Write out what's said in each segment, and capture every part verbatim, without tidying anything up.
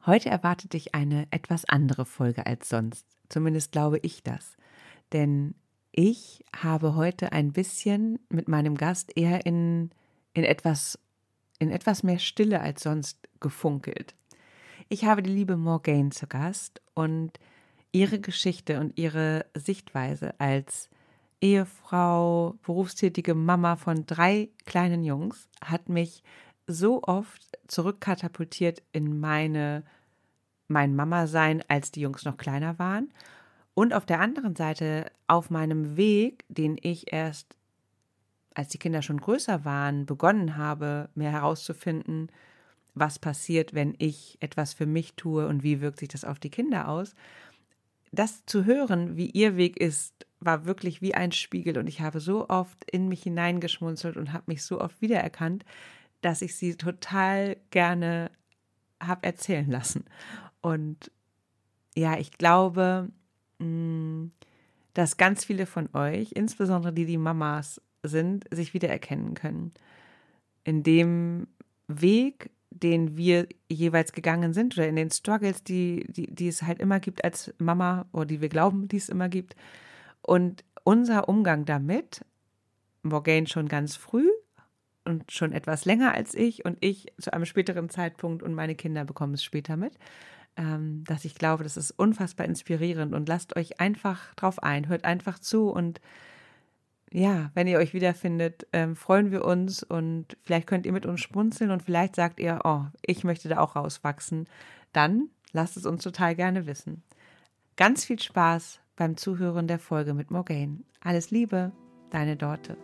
Heute erwartet dich eine etwas andere Folge als sonst. Zumindest glaube ich das. Denn ich habe heute ein bisschen mit meinem Gast eher in, in etwas, in etwas mehr Stille als sonst gefunkelt. Ich habe die liebe Morgane zu Gast und ihre Geschichte und ihre Sichtweise als Ehefrau, berufstätige Mama von drei kleinen Jungs hat mich so oft zurückkatapultiert in meine mein Mama-Sein, als die Jungs noch kleiner waren. Und auf der anderen Seite auf meinem Weg, den ich erst, als die Kinder schon größer waren, begonnen habe, mir herauszufinden, was passiert, wenn ich etwas für mich tue und wie wirkt sich das auf die Kinder aus. Das zu hören, wie ihr Weg ist, war wirklich wie ein Spiegel und ich habe so oft in mich hineingeschmunzelt und habe mich so oft wiedererkannt, dass ich sie total gerne habe erzählen lassen. Und ja, ich glaube, mh, dass ganz viele von euch, insbesondere die, die Mamas sind, sich wiedererkennen können. In dem Weg, den wir jeweils gegangen sind oder in den Struggles, die, die, die es halt immer gibt als Mama oder die wir glauben, die es immer gibt. Und unser Umgang damit, Morgane schon ganz früh und schon etwas länger als ich und ich zu einem späteren Zeitpunkt und meine Kinder bekommen es später mit, ähm, dass ich glaube, das ist unfassbar inspirierend und lasst euch einfach drauf ein, hört einfach zu und ja, wenn ihr euch wiederfindet, ähm, freuen wir uns und vielleicht könnt ihr mit uns schmunzeln und vielleicht sagt ihr, oh, ich möchte da auch rauswachsen. Dann lasst es uns total gerne wissen. Ganz viel Spaß beim Zuhören der Folge mit Morgane. Alles Liebe, deine Dorte.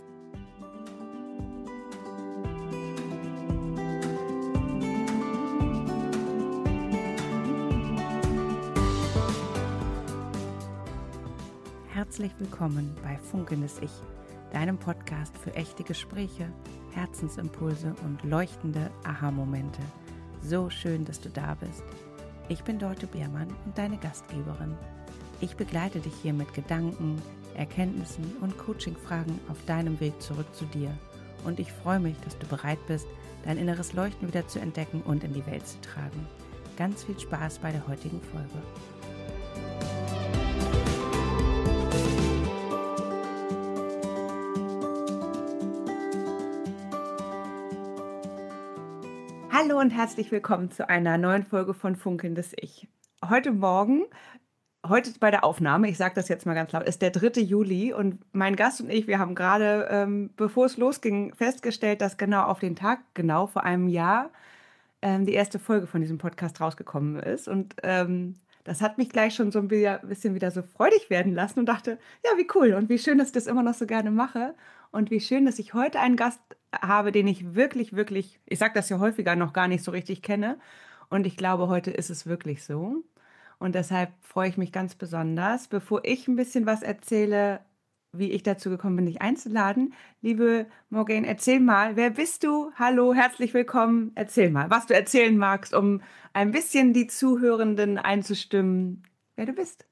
Herzlich willkommen bei Funkelndes Ich, deinem Podcast für echte Gespräche, Herzensimpulse und leuchtende Aha-Momente. So schön, dass du da bist. Ich bin Dorte Beermann und deine Gastgeberin. Ich begleite dich hier mit Gedanken, Erkenntnissen und Coaching-Fragen auf deinem Weg zurück zu dir. Und ich freue mich, dass du bereit bist, dein inneres Leuchten wieder zu entdecken und in die Welt zu tragen. Ganz viel Spaß bei der heutigen Folge. Hallo und herzlich willkommen zu einer neuen Folge von Funkelndes Ich. Heute Morgen, heute bei der Aufnahme, ich sage das jetzt mal ganz laut, ist der dritte Juli und mein Gast und ich, wir haben gerade, ähm, bevor es losging, festgestellt, dass genau auf den Tag, genau vor einem Jahr, ähm, die erste Folge von diesem Podcast rausgekommen ist. Und ähm, das hat mich gleich schon so ein bisschen wieder so freudig werden lassen und dachte, ja, wie cool und wie schön, dass ich das immer noch so gerne mache. Und wie schön, dass ich heute einen Gast habe, den ich wirklich, wirklich, ich sage das ja häufiger, noch gar nicht so richtig kenne. Und ich glaube, heute ist es wirklich so. Und deshalb freue ich mich ganz besonders. Bevor ich ein bisschen was erzähle, wie ich dazu gekommen bin, dich einzuladen, liebe Morgane, erzähl mal, wer bist du? Hallo, herzlich willkommen. Erzähl mal, was du erzählen magst, um ein bisschen die Zuhörenden einzustimmen, wer du bist.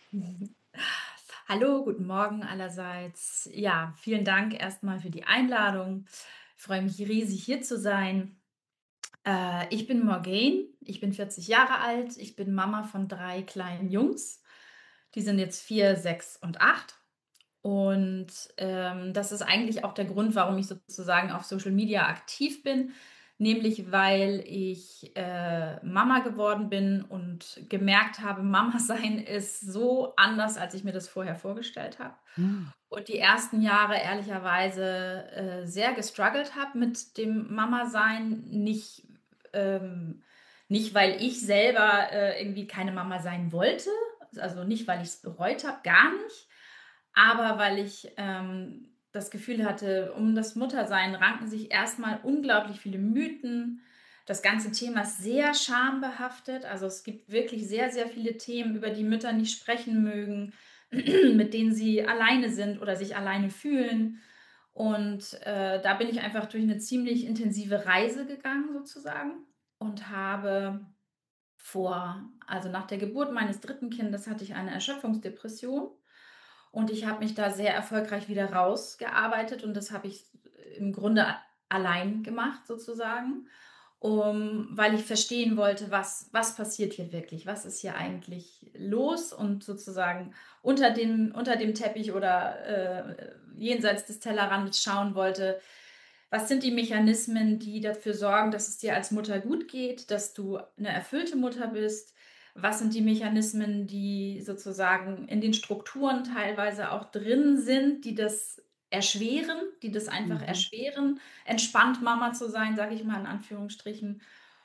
Hallo, guten Morgen allerseits. Ja, vielen Dank erstmal für die Einladung. Ich freue mich riesig, hier zu sein. Äh, ich bin Morgane, ich bin vierzig Jahre alt, ich bin Mama von drei kleinen Jungs. Die sind jetzt vier, sechs und acht. Und ähm, das ist eigentlich auch der Grund, warum ich sozusagen auf Social Media aktiv bin, nämlich weil ich äh, Mama geworden bin und gemerkt habe, Mama sein ist so anders, als ich mir das vorher vorgestellt habe. Hm. Und die ersten Jahre ehrlicherweise äh, sehr gestruggelt habe mit dem Mama-Sein. Nicht, ähm, nicht, weil ich selber äh, irgendwie keine Mama sein wollte, also nicht, weil ich es bereut habe, gar nicht, aber weil ich ähm, das Gefühl hatte, um das Muttersein ranken sich erstmal unglaublich viele Mythen. Das ganze Thema ist sehr schambehaftet. Also es gibt wirklich sehr, sehr viele Themen, über die Mütter nicht sprechen mögen, mit denen sie alleine sind oder sich alleine fühlen. Und äh, da bin ich einfach durch eine ziemlich intensive Reise gegangen sozusagen und habe vor, also nach der Geburt meines dritten Kindes hatte ich eine Erschöpfungsdepression und ich habe mich da sehr erfolgreich wieder rausgearbeitet und das habe ich im Grunde allein gemacht sozusagen. um, weil ich verstehen wollte, was, was passiert hier wirklich, was ist hier eigentlich los und sozusagen unter dem, unter dem Teppich oder äh, jenseits des Tellerrandes schauen wollte, was sind die Mechanismen, die dafür sorgen, dass es dir als Mutter gut geht, dass du eine erfüllte Mutter bist? Was sind die Mechanismen, die sozusagen in den Strukturen teilweise auch drin sind, die das erschweren, die das einfach Mhm. erschweren, entspannt Mama zu sein, sage ich mal in Anführungsstrichen.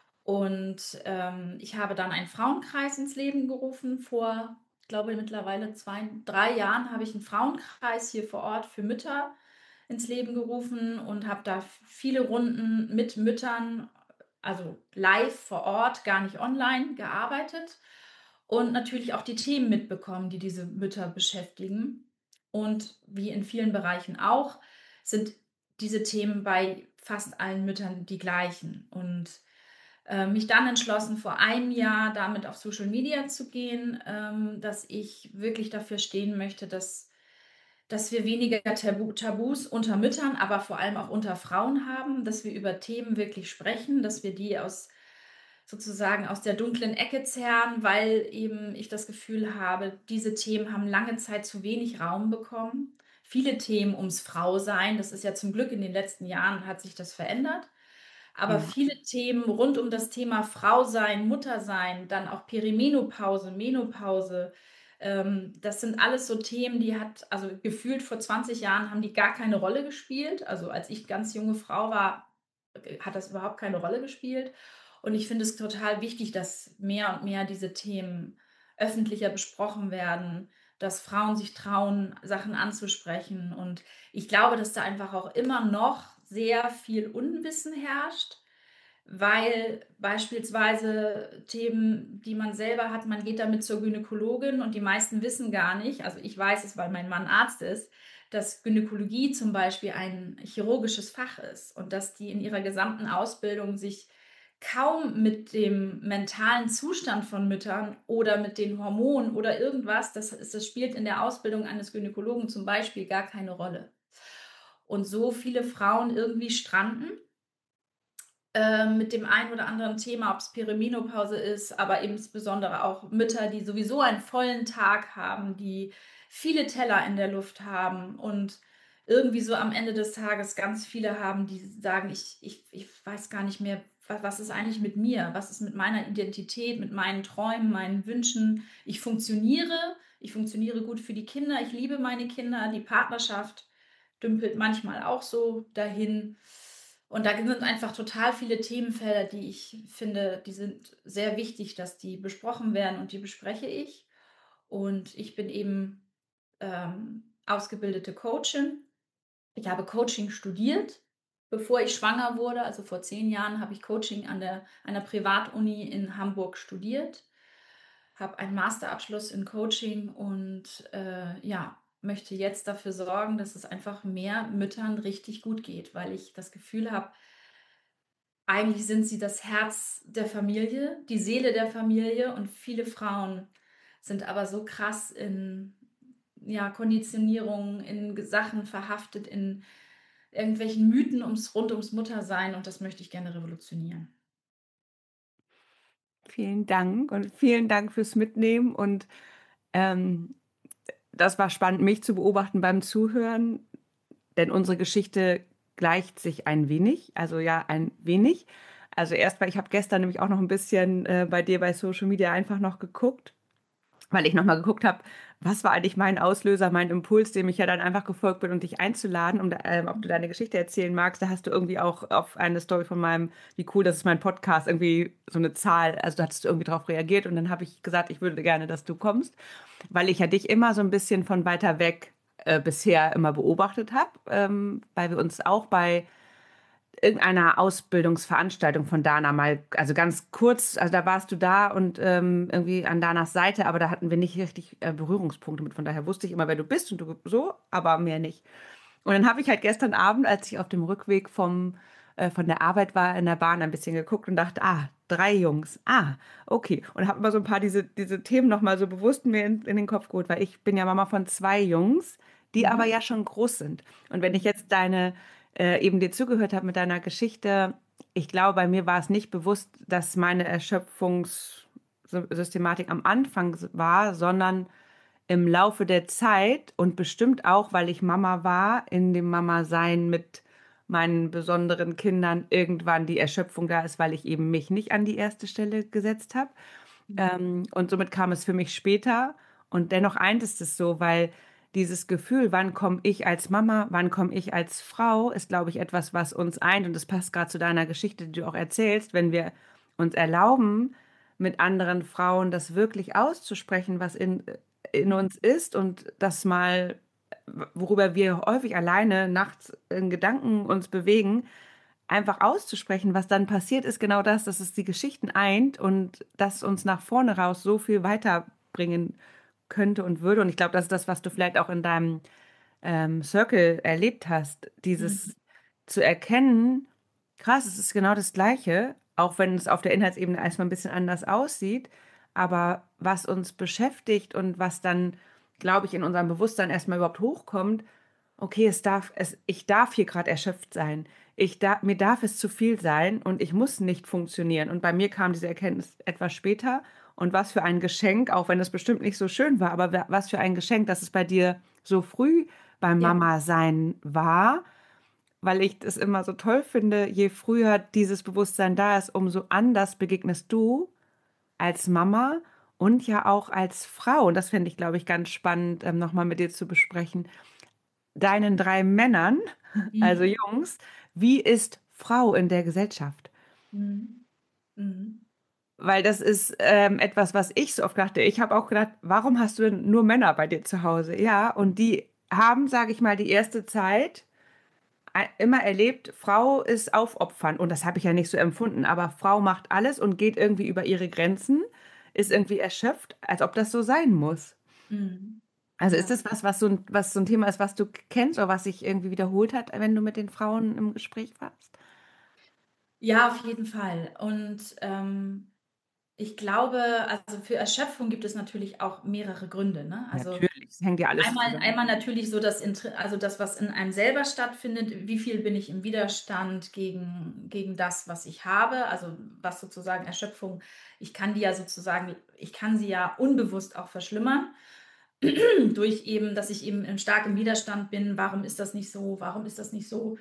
Und ähm, ich habe dann einen Frauenkreis ins Leben gerufen. Vor, ich glaube, mittlerweile zwei, drei Jahren habe ich einen Frauenkreis hier vor Ort für Mütter ins Leben gerufen und habe da viele Runden mit Müttern, also live vor Ort, gar nicht online, gearbeitet und natürlich auch die Themen mitbekommen, die diese Mütter beschäftigen. Und wie in vielen Bereichen auch, sind diese Themen bei fast allen Müttern die gleichen. Und äh, mich dann entschlossen, vor einem Jahr damit auf Social Media zu gehen, ähm, dass ich wirklich dafür stehen möchte, dass dass wir weniger Tabu Tabus unter Müttern, aber vor allem auch unter Frauen haben, dass wir über Themen wirklich sprechen, dass wir die aus sozusagen aus der dunklen Ecke zerren, weil eben ich das Gefühl habe, diese Themen haben lange Zeit zu wenig Raum bekommen. Viele Themen ums Frausein, das ist ja zum Glück in den letzten Jahren hat sich das verändert. Aber Ja. viele Themen rund um das Thema Frausein, Muttersein, dann auch Perimenopause, Menopause, ähm, das sind alles so Themen, die hat, also gefühlt vor zwanzig Jahren haben die gar keine Rolle gespielt. Also als ich ganz junge Frau war, äh, hat das überhaupt keine Rolle gespielt. Und ich finde es total wichtig, dass mehr und mehr diese Themen öffentlicher besprochen werden, dass Frauen sich trauen, Sachen anzusprechen. Und ich glaube, dass da einfach auch immer noch sehr viel Unwissen herrscht, weil beispielsweise Themen, die man selber hat, man geht damit zur Gynäkologin und die meisten wissen gar nicht, also ich weiß es, weil mein Mann Arzt ist, dass Gynäkologie zum Beispiel ein chirurgisches Fach ist und dass die in ihrer gesamten Ausbildung sich kaum mit dem mentalen Zustand von Müttern oder mit den Hormonen oder irgendwas, das, ist, das spielt in der Ausbildung eines Gynäkologen zum Beispiel gar keine Rolle. Und so viele Frauen irgendwie stranden ähm, mit dem einen oder anderen Thema, ob es Perimenopause ist, aber insbesondere auch Mütter, die sowieso einen vollen Tag haben, die viele Teller in der Luft haben und irgendwie so am Ende des Tages ganz viele haben, die sagen, ich, ich, ich weiß gar nicht mehr, was, was ist eigentlich mit mir, was ist mit meiner Identität, mit meinen Träumen, meinen Wünschen. Ich funktioniere, ich funktioniere gut für die Kinder, ich liebe meine Kinder, die Partnerschaft dümpelt manchmal auch so dahin. Und da sind einfach total viele Themenfelder, die ich finde, die sind sehr wichtig, dass die besprochen werden und die bespreche ich. Und ich bin eben ähm, ausgebildete Coachin. Ich habe Coaching studiert, bevor ich schwanger wurde. Also vor zehn Jahren habe ich Coaching an der, einer Privatuni in Hamburg studiert, habe einen Masterabschluss in Coaching und äh, ja, möchte jetzt dafür sorgen, dass es einfach mehr Müttern richtig gut geht, weil ich das Gefühl habe, eigentlich sind sie das Herz der Familie, die Seele der Familie und viele Frauen sind aber so krass in ja, Konditionierung, in Sachen verhaftet, in irgendwelchen Mythen ums, rund ums Muttersein und das möchte ich gerne revolutionieren. Vielen Dank und vielen Dank fürs Mitnehmen und ähm, das war spannend, mich zu beobachten beim Zuhören, denn unsere Geschichte gleicht sich ein wenig, also ja, ein wenig. Also erst weil ich habe gestern nämlich auch noch ein bisschen äh, bei dir bei Social Media einfach noch geguckt, weil ich nochmal geguckt habe, was war eigentlich mein Auslöser, mein Impuls, dem ich ja dann einfach gefolgt bin, um dich einzuladen, um, ähm, ob du deine Geschichte erzählen magst. Da hast du irgendwie auch auf eine Story von meinem, wie cool, das ist mein Podcast, irgendwie so eine Zahl, also da hattest du irgendwie drauf reagiert und dann habe ich gesagt, ich würde gerne, dass du kommst, weil ich ja dich immer so ein bisschen von weiter weg äh, bisher immer beobachtet habe, ähm, weil wir uns auch bei irgendeiner Ausbildungsveranstaltung von Dana mal, also ganz kurz, also da warst du da und ähm, irgendwie an Danas Seite, aber da hatten wir nicht richtig äh, Berührungspunkte mit. Von daher wusste ich immer, wer du bist und du so, aber mehr nicht. Und dann habe ich halt gestern Abend, als ich auf dem Rückweg vom, äh, von der Arbeit war, in der Bahn ein bisschen geguckt und dachte, ah, drei Jungs, ah, okay. Und habe mal so ein paar diese, diese Themen nochmal so bewusst mir in, in den Kopf geholt, weil ich bin ja Mama von zwei Jungs, die aber Mhm. ja schon groß sind. Und wenn ich jetzt deine, äh, eben dir zugehört habe mit deiner Geschichte, ich glaube, bei mir war es nicht bewusst, dass meine Erschöpfungssystematik am Anfang war, sondern im Laufe der Zeit und bestimmt auch, weil ich Mama war, in dem Mama-Sein mit meinen besonderen Kindern irgendwann die Erschöpfung da ist, weil ich eben mich nicht an die erste Stelle gesetzt habe. Ähm, und somit kam es für mich später. Und dennoch eint es es so, weil dieses Gefühl, wann komme ich als Mama, wann komme ich als Frau, ist, glaube ich, etwas, was uns eint. Und das passt gerade zu deiner Geschichte, die du auch erzählst, wenn wir uns erlauben, mit anderen Frauen das wirklich auszusprechen, was in, in uns ist und das mal, worüber wir häufig alleine nachts in Gedanken uns bewegen, einfach auszusprechen, was dann passiert, ist genau das, dass es die Geschichten eint und das uns nach vorne raus so viel weiterbringen könnte und würde. Und ich glaube, das ist das, was du vielleicht auch in deinem ähm, Circle erlebt hast, Mhm. dieses zu erkennen, krass, es ist genau das Gleiche, auch wenn es auf der Inhaltsebene erstmal ein bisschen anders aussieht, aber was uns beschäftigt und was dann, glaube ich, in unserem Bewusstsein erstmal überhaupt hochkommt, okay, es darf, es, ich darf hier gerade erschöpft sein. Ich da, mir darf es zu viel sein und ich muss nicht funktionieren. Und bei mir kam diese Erkenntnis etwas später. Und was für ein Geschenk, auch wenn es bestimmt nicht so schön war, aber wa- was für ein Geschenk, dass es bei dir so früh beim Ja. Mama sein war, weil ich das immer so toll finde, je früher dieses Bewusstsein da ist, umso anders begegnest du als Mama und ja auch als Frau. Und das finde ich, glaube ich, ganz spannend, ähm, nochmal mit dir zu besprechen. Deinen drei Männern, also Mhm. Jungs, wie ist Frau in der Gesellschaft? Mhm. Mhm. Weil das ist ähm, etwas, was ich so oft dachte. Ich habe auch gedacht, warum hast du denn nur Männer bei dir zu Hause? Ja, und die haben, sage ich mal, die erste Zeit e- immer erlebt, Frau ist aufopfernd. Und das habe ich ja nicht so empfunden, aber Frau macht alles und geht irgendwie über ihre Grenzen, ist irgendwie erschöpft, als ob das so sein muss. Mhm. Also ist Ja. das was, was so ein, was so ein Thema ist, was du kennst oder was sich irgendwie wiederholt hat, wenn du mit den Frauen im Gespräch warst? Ja, auf jeden Fall. Und, ähm, ich glaube, also, für Erschöpfung gibt es natürlich auch mehrere Gründe, ne? Also, Natürlich, es hängt ja alles einmal zusammen. einmal natürlich so das Intr also, das, was in einem selber stattfindet. Wie viel bin ich im Widerstand gegen gegen das, was ich habe? Also, was sozusagen Erschöpfung, ich kann die ja sozusagen ich kann sie ja unbewusst auch verschlimmern durch eben, dass ich eben in starkem Widerstand bin. Warum ist das nicht so? Warum ist das nicht so?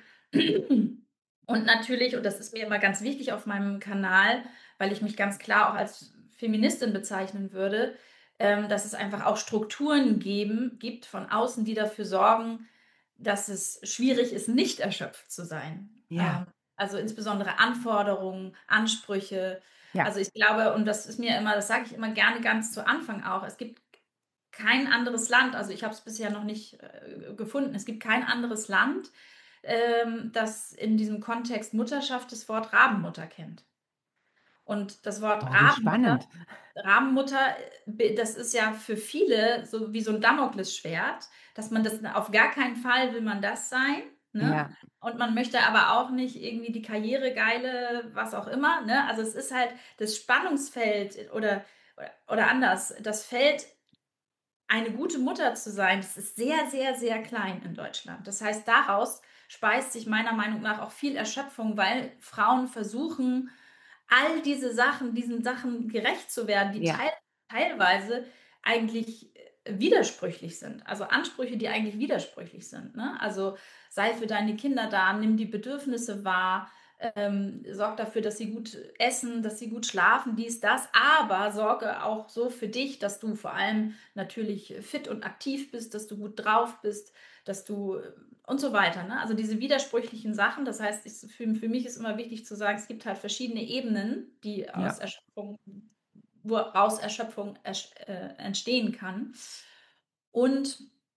Und natürlich, und das ist mir immer ganz wichtig auf meinem Kanal, weil ich mich ganz klar auch als Feministin bezeichnen würde, ähm, dass es einfach auch Strukturen geben gibt von außen, die dafür sorgen, dass es schwierig ist, nicht erschöpft zu sein. Ja, Ähm, also insbesondere Anforderungen, Ansprüche. ja, Also ich glaube, und das ist mir immer, das sage ich immer gerne ganz zu Anfang auch, es gibt kein anderes Land, also ich habe es bisher noch nicht äh, gefunden, es gibt kein anderes Land, ähm, das in diesem Kontext Mutterschaft das Wort Rabenmutter kennt. Und das Wort oh, wie Rabenmutter spannend. Rabenmutter, äh, das ist ja für viele so wie so 'n Damoklesschwert, dass man das auf gar keinen Fall will man das sein, ne? Ja, Und man möchte aber auch nicht irgendwie die Karrieregeile, was auch immer, ne? Also, es ist halt das Spannungsfeld oder oder oder anders, das Feld, eine gute Mutter zu sein, das ist sehr, sehr, sehr klein in Deutschland. Das heißt, daraus speist sich meiner Meinung nach auch viel Erschöpfung, weil Frauen versuchen, all diese Sachen diesen Sachen gerecht zu werden, die ja, teil teilweise eigentlich, äh, widersprüchlich sind. Also, Ansprüche, die eigentlich widersprüchlich sind, ne? Also, sei für deine Kinder da, nimm die Bedürfnisse wahr, ähm, sorg dafür, dass sie gut essen, dass sie gut schlafen, dies, das, aber sorge auch so für dich, dass du vor allem natürlich fit und aktiv bist, dass du gut drauf bist, dass du äh, und so weiter, ne? Also, diese widersprüchlichen Sachen, das heißt, ich für für mich ist immer wichtig zu sagen, es gibt halt verschiedene Ebenen, die aus ja. Erschöpfung woraus Erschöpfung ersch äh, entstehen kann. Und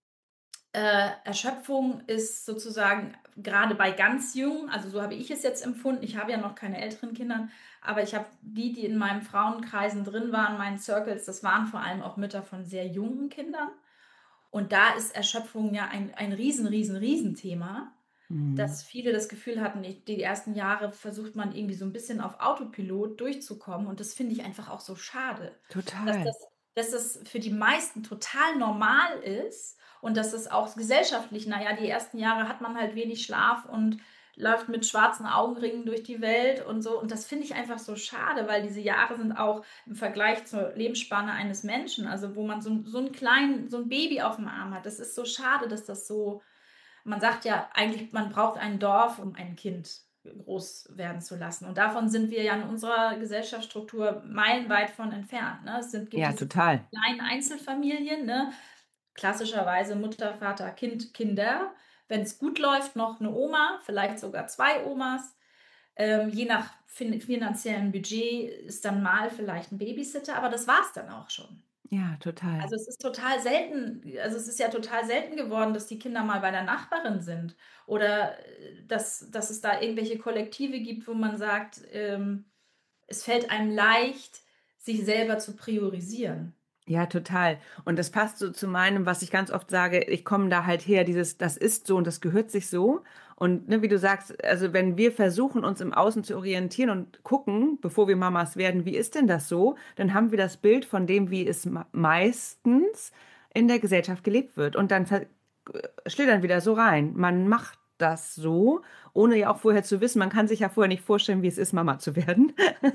äh, Erschöpfung ist sozusagen gerade bei ganz Jungen, also so habe ich es jetzt empfunden. Ich habe ja noch keine älteren Kinder, aber ich habe die, die in meinen Frauenkreisen drin waren, meinen Circles, das waren vor allem auch Mütter von sehr jungen Kindern. Und da ist Erschöpfung ja ein ein riesen, riesen, Riesenthema, Mhm. dass viele das Gefühl hatten, ich die ersten Jahre versucht man irgendwie so ein bisschen auf Autopilot durchzukommen, und das finde ich einfach auch so schade, dass Total. das dass das für die meisten total normal ist und dass es auch gesellschaftlich, na ja, die ersten Jahre hat man halt wenig Schlaf und läuft mit schwarzen Augenringen durch die Welt und so. Und das finde ich einfach so schade, weil diese Jahre sind auch im Vergleich zur Lebensspanne eines Menschen, also wo man so, so einen kleinen, so ein Baby auf dem Arm hat. Das ist so schade, dass das so, man sagt ja eigentlich, man braucht ein Dorf, um ein Kind groß werden zu lassen. Und davon sind wir ja in unserer Gesellschaftsstruktur meilenweit von entfernt. Ne? Es sind, gibt Ja, diese total. kleinen Einzelfamilien, ne? Klassischerweise Mutter, Vater, Kind, Kinder. Wenn es gut läuft, noch eine Oma, vielleicht sogar zwei Omas. Ähm, je nach fin finanziellem Budget ist dann mal vielleicht ein Babysitter, aber das war's dann auch schon. Ja, total. Also, es ist total selten, also, es ist ja total selten geworden, dass die Kinder mal bei der Nachbarin sind oder, äh, dass dass es da irgendwelche Kollektive gibt, wo man sagt, ähm, es fällt einem leicht, sich selber zu priorisieren. Ja, total. Und das passt so zu meinem, was ich ganz oft sage, ich komme da halt her, dieses, das ist so und das gehört sich so. Und ne, wie du sagst, also wenn wir versuchen, uns im Außen zu orientieren und gucken, bevor wir Mamas werden, wie ist denn das so, dann haben wir das Bild von dem, wie es ma- meistens in der Gesellschaft gelebt wird. Und dann ver- schlittern wieder so rein. Man macht das so, ohne ja auch vorher zu wissen, man kann sich ja vorher nicht vorstellen, wie es ist, Mama zu werden.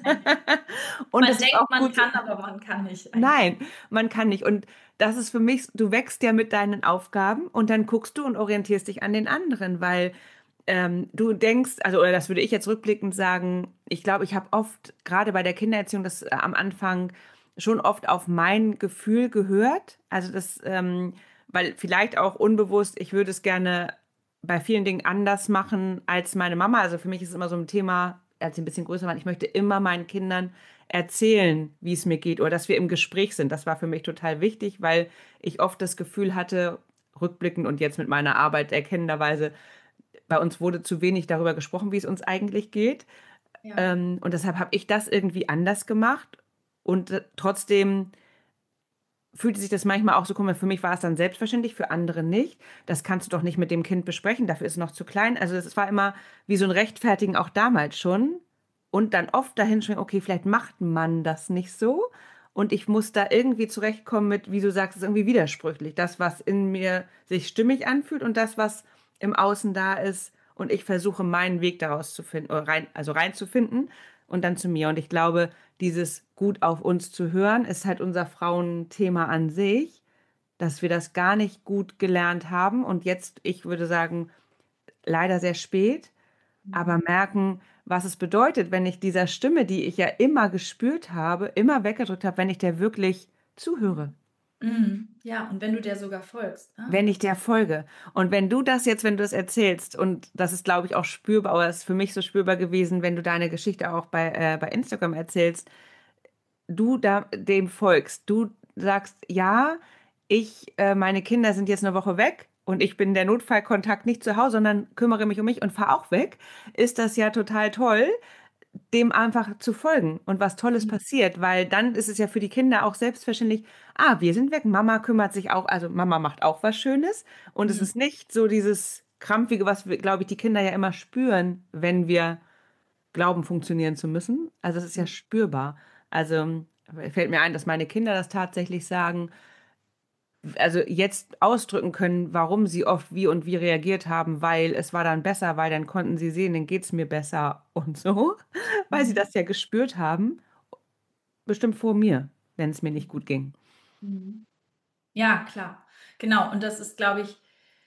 Und Man das ist denkt, auch man gut so. kann, aber man kann nicht eigentlich. Nein, man kann nicht. Und das ist für mich, du wächst ja mit deinen Aufgaben und dann guckst du und orientierst dich an den anderen, weil ähm, du denkst, also, oder das würde ich jetzt rückblickend sagen, ich glaube, ich habe oft, gerade bei der Kindererziehung, das äh, am Anfang schon oft auf mein Gefühl gehört. Also das, ähm, weil vielleicht auch unbewusst, ich würde es gerne bei vielen Dingen anders machen als meine Mama. Also für mich ist es immer so ein Thema, als sie ein bisschen größer waren, ich möchte immer meinen Kindern erzählen, wie es mir geht oder dass wir im Gespräch sind. Das war für mich total wichtig, weil ich oft das Gefühl hatte, rückblickend und jetzt mit meiner Arbeit erkennenderweise, bei uns wurde zu wenig darüber gesprochen, wie es uns eigentlich geht. Ja. Ähm, und deshalb habe ich das irgendwie anders gemacht. Und äh, trotzdem fühlte sich das manchmal auch so, guck mal, für mich war es dann selbstverständlich, für andere nicht. Das kannst du doch nicht mit dem Kind besprechen, dafür ist es noch zu klein. Also es war immer wie so ein Rechtfertigen auch damals schon. Und dann oft dahin schon, okay, vielleicht macht man das nicht so. Und ich muss da irgendwie zurechtkommen mit, wie du sagst, es ist irgendwie widersprüchlich. Das, was in mir sich stimmig anfühlt und das, was im Außen da ist. Und ich versuche, meinen Weg daraus zu finden, oder rein, also reinzufinden und dann zu mir. Und ich glaube, dieses gut auf uns zu hören, ist halt unser Frauenthema an sich, dass wir das gar nicht gut gelernt haben und jetzt, ich würde sagen, leider sehr spät, aber Mhm. merken, was es bedeutet, wenn ich dieser Stimme, die ich ja immer gespürt habe, immer weggedrückt habe, wenn ich der wirklich zuhöre. Mhm. Ja, und wenn du der sogar folgst, ne? Wenn ich der folge. Und wenn du das jetzt, wenn du das erzählst, und das ist, glaube ich, auch spürbar, aber das ist für mich so spürbar gewesen, wenn du deine Geschichte auch bei, äh, bei Instagram erzählst, du da dem folgst, du sagst, ja, ich, äh, meine Kinder sind jetzt eine Woche weg und ich bin der Notfallkontakt nicht zu Hause, sondern kümmere mich um mich und fahre auch weg, ist das ja total toll, dem einfach zu folgen und was Tolles Mhm. passiert, weil dann ist es ja für die Kinder auch selbstverständlich, ah, wir sind weg, Mama kümmert sich auch, also Mama macht auch was Schönes und es Mhm. ist nicht so dieses Krampfige, was wir, glaube ich, die Kinder ja immer spüren, wenn wir glauben, funktionieren zu müssen. Also es ist ja spürbar. Also fällt mir ein, dass meine Kinder das tatsächlich sagen, also jetzt ausdrücken können, warum sie oft wie und wie reagiert haben, weil es war dann besser, weil dann konnten sie sehen, dann geht es mir besser und so, weil sie Mhm. das ja gespürt haben, bestimmt vor mir, wenn es mir nicht gut ging. Mhm. Ja, klar. Genau, und das ist, glaube ich,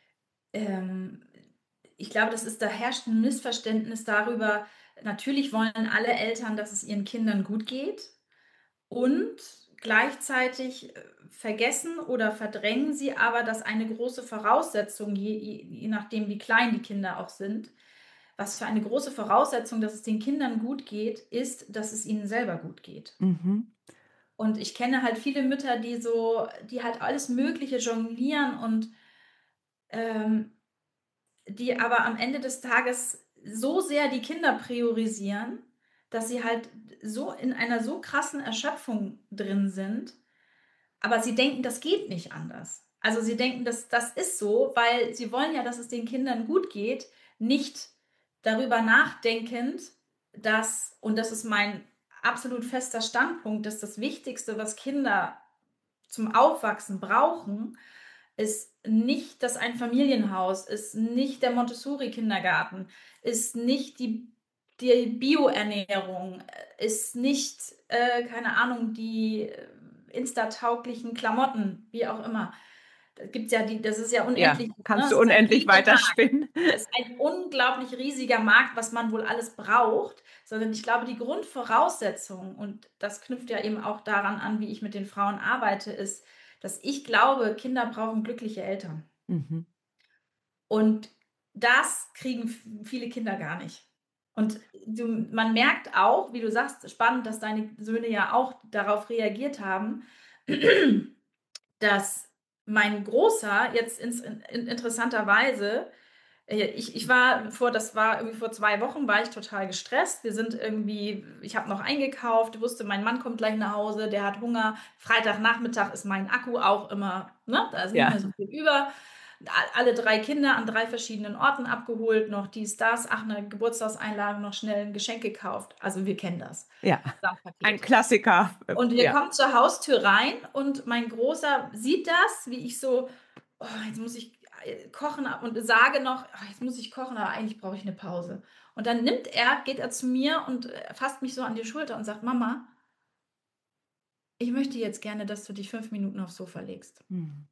ähm ich glaube, das ist, da herrscht ein Missverständnis darüber, natürlich wollen alle Eltern, dass es ihren Kindern gut geht, und gleichzeitig, äh, vergessen oder verdrängen sie aber, dass eine große Voraussetzung, je je je nachdem, wie klein die Kinder auch sind, was für eine große Voraussetzung, dass es den Kindern gut geht, ist, dass es ihnen selber gut geht. Mhm. Und ich kenne halt viele Mütter, die so, die halt alles Mögliche jonglieren und, ähm, die aber am Ende des Tages so sehr die Kinder priorisieren, dass sie halt so in einer so krassen Erschöpfung drin sind, aber sie denken, das geht nicht anders. Also, sie denken, das das ist so, weil sie wollen ja, dass es den Kindern gut geht, nicht darüber nachdenkend, dass, und das ist mein absolut fester Standpunkt, dass das Wichtigste, was Kinder zum Aufwachsen brauchen, ist nicht das Einfamilienhaus, ist nicht der Montessori-Kindergarten, ist nicht die, die Bioernährung, äh, ist nicht, äh, keine Ahnung, die äh, insta-tauglichen Klamotten, wie auch immer. Da gibt's ja die, das ist ja Ja, unendlich, ne? kannst Es du ist ein unendlich riesiger Markt. weiterspinnen. Es ist ein unglaublich riesiger Markt, was man wohl alles braucht, sondern ich glaube, die Grundvoraussetzung, und das knüpft ja eben auch daran an, wie ich mit den Frauen arbeite, ist, dass ich glaube, Kinder brauchen glückliche Eltern. Mhm. Und das kriegen f- viele Kinder gar nicht. Und du, man merkt auch, wie du sagst, spannend, dass deine Söhne ja auch darauf reagiert haben, dass mein Großer jetzt ins, in, interessanterweise, äh, ich, ich war vor, das war irgendwie vor zwei Wochen, war ich total gestresst. Wir sind irgendwie, ich habe noch eingekauft, wusste, mein Mann kommt gleich nach Hause, der hat Hunger. Freitagnachmittag ist mein Akku auch immer, ne, da ist nicht Ja. mehr so viel über. Alle drei Kinder an drei verschiedenen Orten abgeholt, noch dies, das, ach, eine Geburtstagseinladung, noch schnell ein Geschenk gekauft. Also wir kennen das. Ja, ein Gesamtpaket. Klassiker. äh, Und wir Ja. kommen zur Haustür rein und mein Großer sieht das, wie ich so, oh, jetzt muss ich äh, kochen und sage noch, oh, jetzt muss ich kochen, aber eigentlich brauche ich eine Pause. Und dann nimmt er, geht er zu mir und äh, fasst mich so an die Schulter und sagt, Mama, ich möchte jetzt gerne, dass du dich fünf Minuten aufs Sofa legst. Hm.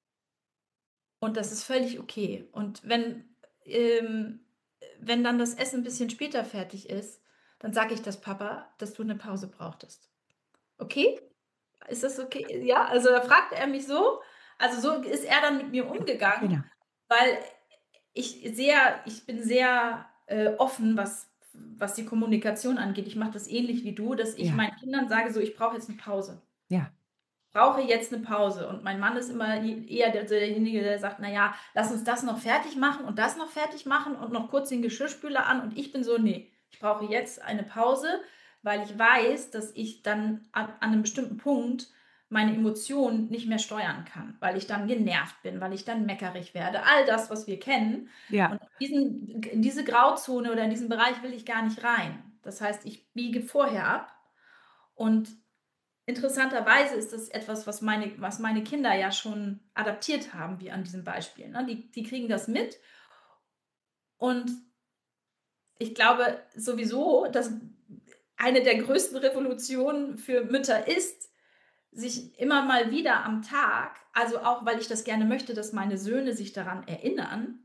Und das ist völlig okay. Und wenn, ähm, wenn dann das Essen ein bisschen später fertig ist, dann sage ich das Papa, dass du eine Pause brauchtest. Okay? Ist das okay? Ja, also da fragt er mich so. Also so ist er dann mit mir umgegangen, Genau. weil ich sehr, ich bin sehr äh, offen, was, was die Kommunikation angeht. Ich mache das ähnlich wie du, dass ich Ja, meinen Kindern sage, so, ich brauche jetzt eine Pause. ja. Brauche jetzt eine Pause. Und mein Mann ist immer eher der, derjenige, der sagt, naja, lass uns das noch fertig machen und das noch fertig machen und noch kurz den Geschirrspüler an. Und ich bin so, nee, ich brauche jetzt eine Pause, weil ich weiß, dass ich dann an, an einem bestimmten Punkt meine Emotionen nicht mehr steuern kann, weil ich dann genervt bin, weil ich dann meckerig werde. All das, was wir kennen. Ja. Und in, diesen, in diese Grauzone oder in diesen Bereich will ich gar nicht rein. Das heißt, ich biege vorher ab und interessanterweise ist das etwas, was meine, was meine Kinder ja schon adaptiert haben, wie an diesem Beispiel. Ne? Die, die kriegen das mit. Und ich glaube sowieso, dass eine der größten Revolutionen für Mütter ist, sich immer mal wieder am Tag, also auch weil ich das gerne möchte, dass meine Söhne sich daran erinnern,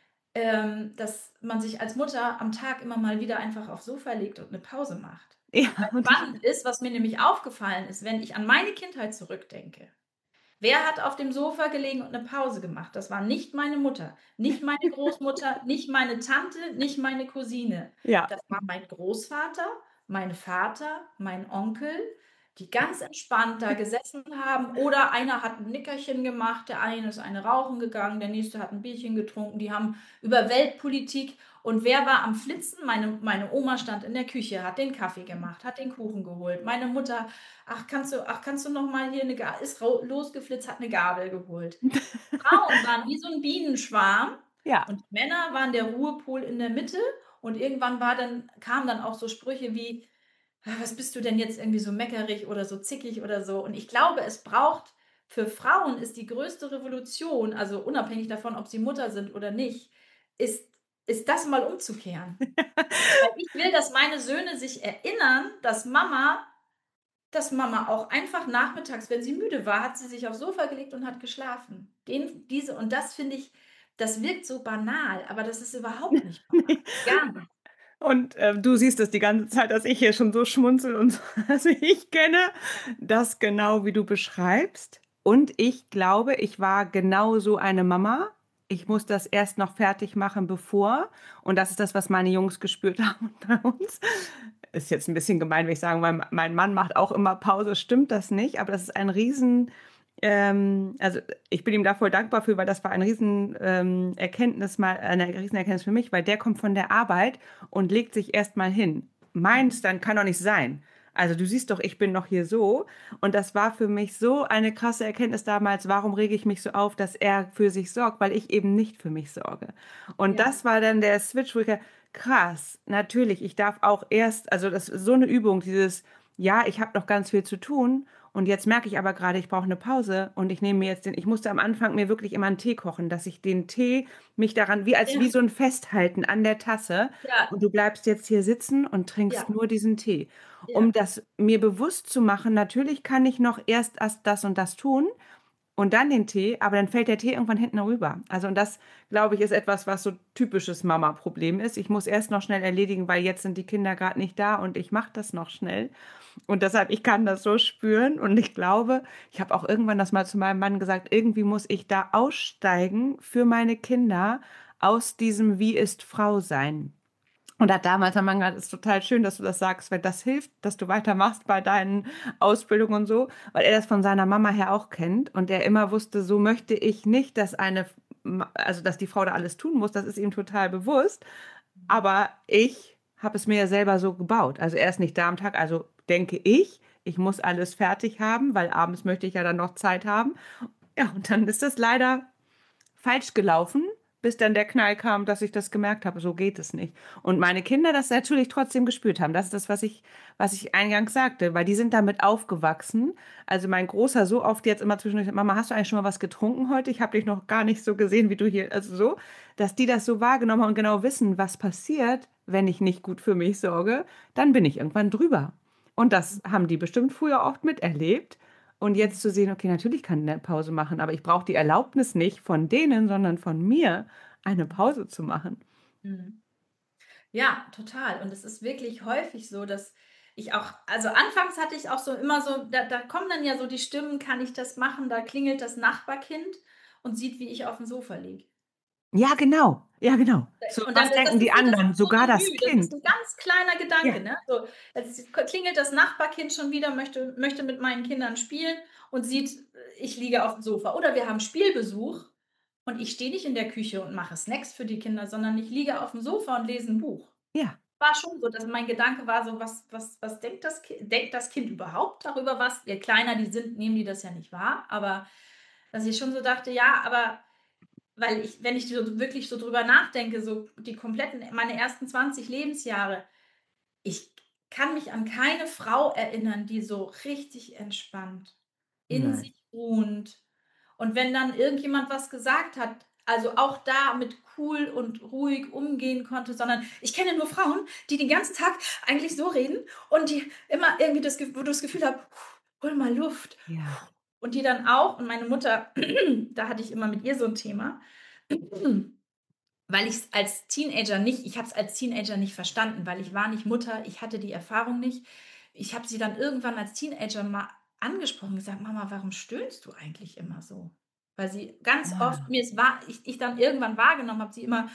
ähm, dass man sich als Mutter am Tag immer mal wieder einfach aufs Sofa legt und eine Pause macht. Ja, Weil und ich, spannend ist, was mir nämlich aufgefallen ist, wenn ich an meine Kindheit zurückdenke. Wer hat auf dem Sofa gelegen und eine Pause gemacht? Das war nicht meine Mutter, nicht meine Großmutter, nicht meine Tante, nicht meine Cousine. ja. Das war mein Großvater, mein Vater, mein Onkel, die ganz entspannt da gesessen haben. Oder einer hat ein Nickerchen gemacht, der eine ist eine rauchen gegangen, der nächste hat ein Bierchen getrunken. Die haben über Weltpolitik, und wer war am Flitzen? Meine, meine Oma stand in der Küche, hat den Kaffee gemacht, hat den Kuchen geholt. Meine Mutter, ach, kannst du, ach, kannst du noch mal hier eine Gabel, ist losgeflitzt, hat eine Gabel geholt. Frauen waren wie so ein Bienenschwarm Ja. und Männer waren der Ruhepol in der Mitte. Und irgendwann war dann, kamen dann auch so Sprüche wie, "Ah, was bist du denn jetzt irgendwie so meckerig oder so zickig oder so?" Und ich glaube, es braucht, für Frauen ist die größte Revolution, also unabhängig davon, ob sie Mutter sind oder nicht, ist, ist das mal umzukehren. Weil ich will, dass meine Söhne sich erinnern, dass Mama dass Mama auch einfach nachmittags, wenn sie müde war, hat sie sich aufs Sofa gelegt und hat geschlafen. Den, diese, und das finde ich, das wirkt so banal, aber das ist überhaupt nicht banal. Nee. Gar nicht. Und ähm, du siehst es die ganze Zeit, dass ich hier schon so schmunzel und so. Also ich kenne das genau, wie du beschreibst. Und ich glaube, ich war genau so eine Mama. Ich muss das erst noch fertig machen, bevor. Und das ist das, was meine Jungs gespürt haben bei uns. Ist jetzt ein bisschen gemein, wenn ich sagen, weil mein Mann macht auch immer Pause. Stimmt das nicht? Aber das ist ein riesen, ähm, also ich bin ihm da voll dankbar für, weil das war ein riesen ähm, Erkenntnis, mal eine riesen Erkenntnis für mich, weil der kommt von der Arbeit und legt sich erst mal hin. Meins dann kann doch nicht sein. Also du siehst doch, ich bin noch hier so. Und das war für mich so eine krasse Erkenntnis damals, warum rege ich mich so auf, dass er für sich sorgt, weil ich eben nicht für mich sorge. Und Ja, das war dann der Switch, wo ich krass, natürlich, ich darf auch erst, also das ist so eine Übung, dieses ja, ich habe noch ganz viel zu tun und jetzt merke ich aber gerade, ich brauche eine Pause und ich nehme mir jetzt den, ich musste am Anfang mir wirklich immer einen Tee kochen, dass ich den Tee mich daran, wie als wie Ja, so ein Festhalten an der Tasse ja, und du bleibst jetzt hier sitzen und trinkst ja, nur diesen Tee. Um ja. das mir bewusst zu machen, natürlich kann ich noch erst erst das und das tun und dann den Tee, aber dann fällt der Tee irgendwann hinten rüber. Also und das, glaube ich, ist etwas, was so typisches Mama-Problem ist. Ich muss erst noch schnell erledigen, weil jetzt sind die Kinder gerade nicht da und ich mache das noch schnell. Und deshalb, ich kann das so spüren und ich glaube, ich habe auch irgendwann das mal zu meinem Mann gesagt, irgendwie muss ich da aussteigen für meine Kinder aus diesem Wie ist Frau sein. Und hat damals mein Mann gesagt, es ist total schön, dass du das sagst, weil das hilft, dass du weitermachst bei deinen Ausbildungen und so, weil er das von seiner Mama her auch kennt und er immer wusste, so möchte ich nicht, dass eine, also dass die Frau da alles tun muss, das ist ihm total bewusst. Aber ich habe es mir ja selber so gebaut. Also er ist nicht da am Tag, also denke ich, ich muss alles fertig haben, weil abends möchte ich ja dann noch Zeit haben. Ja, und dann ist das leider falsch gelaufen, bis dann der Knall kam, dass ich das gemerkt habe, so geht es nicht. Und meine Kinder das natürlich trotzdem gespürt haben. Das ist das, was ich, was ich eingangs sagte, weil die sind damit aufgewachsen. Also mein Großer so oft jetzt immer zwischendurch, Mama, hast du eigentlich schon mal was getrunken heute? Ich habe dich noch gar nicht so gesehen, wie du hier, also so, dass die das so wahrgenommen haben und genau wissen, was passiert, wenn ich nicht gut für mich sorge, dann bin ich irgendwann drüber. Und das haben die bestimmt früher oft miterlebt. Und jetzt zu sehen, okay, natürlich kann ich eine Pause machen, aber ich brauche die Erlaubnis nicht von denen, sondern von mir, eine Pause zu machen. Mhm. Ja, total. Und es ist wirklich häufig so, dass ich auch, also anfangs hatte ich auch so immer so, da, da kommen dann ja so die Stimmen, kann ich das machen? Da klingelt das Nachbarkind und sieht, wie ich auf dem Sofa liege. Ja, genau. Ja, genau. So, Und was dann, das denken ist die so, das anderen? ist so Sogar eine das Mühe, das ist Kind. ein ganz kleiner Gedanke, Ja, ne? So, jetzt klingelt das Nachbarkind schon wieder, möchte, möchte mit meinen Kindern spielen und sieht, ich liege auf dem Sofa. Oder wir haben Spielbesuch und ich stehe nicht in der Küche und mache Snacks für die Kinder, sondern ich liege auf dem Sofa und lese ein Buch. ja, War schon so, dass mein Gedanke war so: „Was was was denkt das Ki denkt das Kind überhaupt darüber was?“ Je kleiner die sind, nehmen die das ja nicht wahr, aber dass ich schon so dachte: „Ja, aber“, weil ich, wenn ich so wirklich so drüber nachdenke, so die kompletten meine ersten zwanzig Lebensjahre, ich kann mich an keine Frau erinnern, die so richtig entspannt, in nein. sich ruhend, und wenn dann irgendjemand was gesagt hat, also auch da mit cool und ruhig umgehen konnte, sondern ich kenne nur Frauen, die den ganzen Tag eigentlich so reden und die immer irgendwie das, Ge- wo du das Gefühl hast, hol mal Luft. Ja, Und die dann auch, und meine Mutter, da hatte ich immer mit ihr so ein Thema, weil ich es als Teenager nicht, ich habe es als Teenager nicht verstanden, weil ich war nicht Mutter, ich hatte die Erfahrung nicht. Ich habe sie dann irgendwann als Teenager mal angesprochen und gesagt: „Mama, warum stöhnst du eigentlich immer so?“ Weil sie ganz oft ah, mir es war ich ich dann irgendwann wahrgenommen habe, sie immer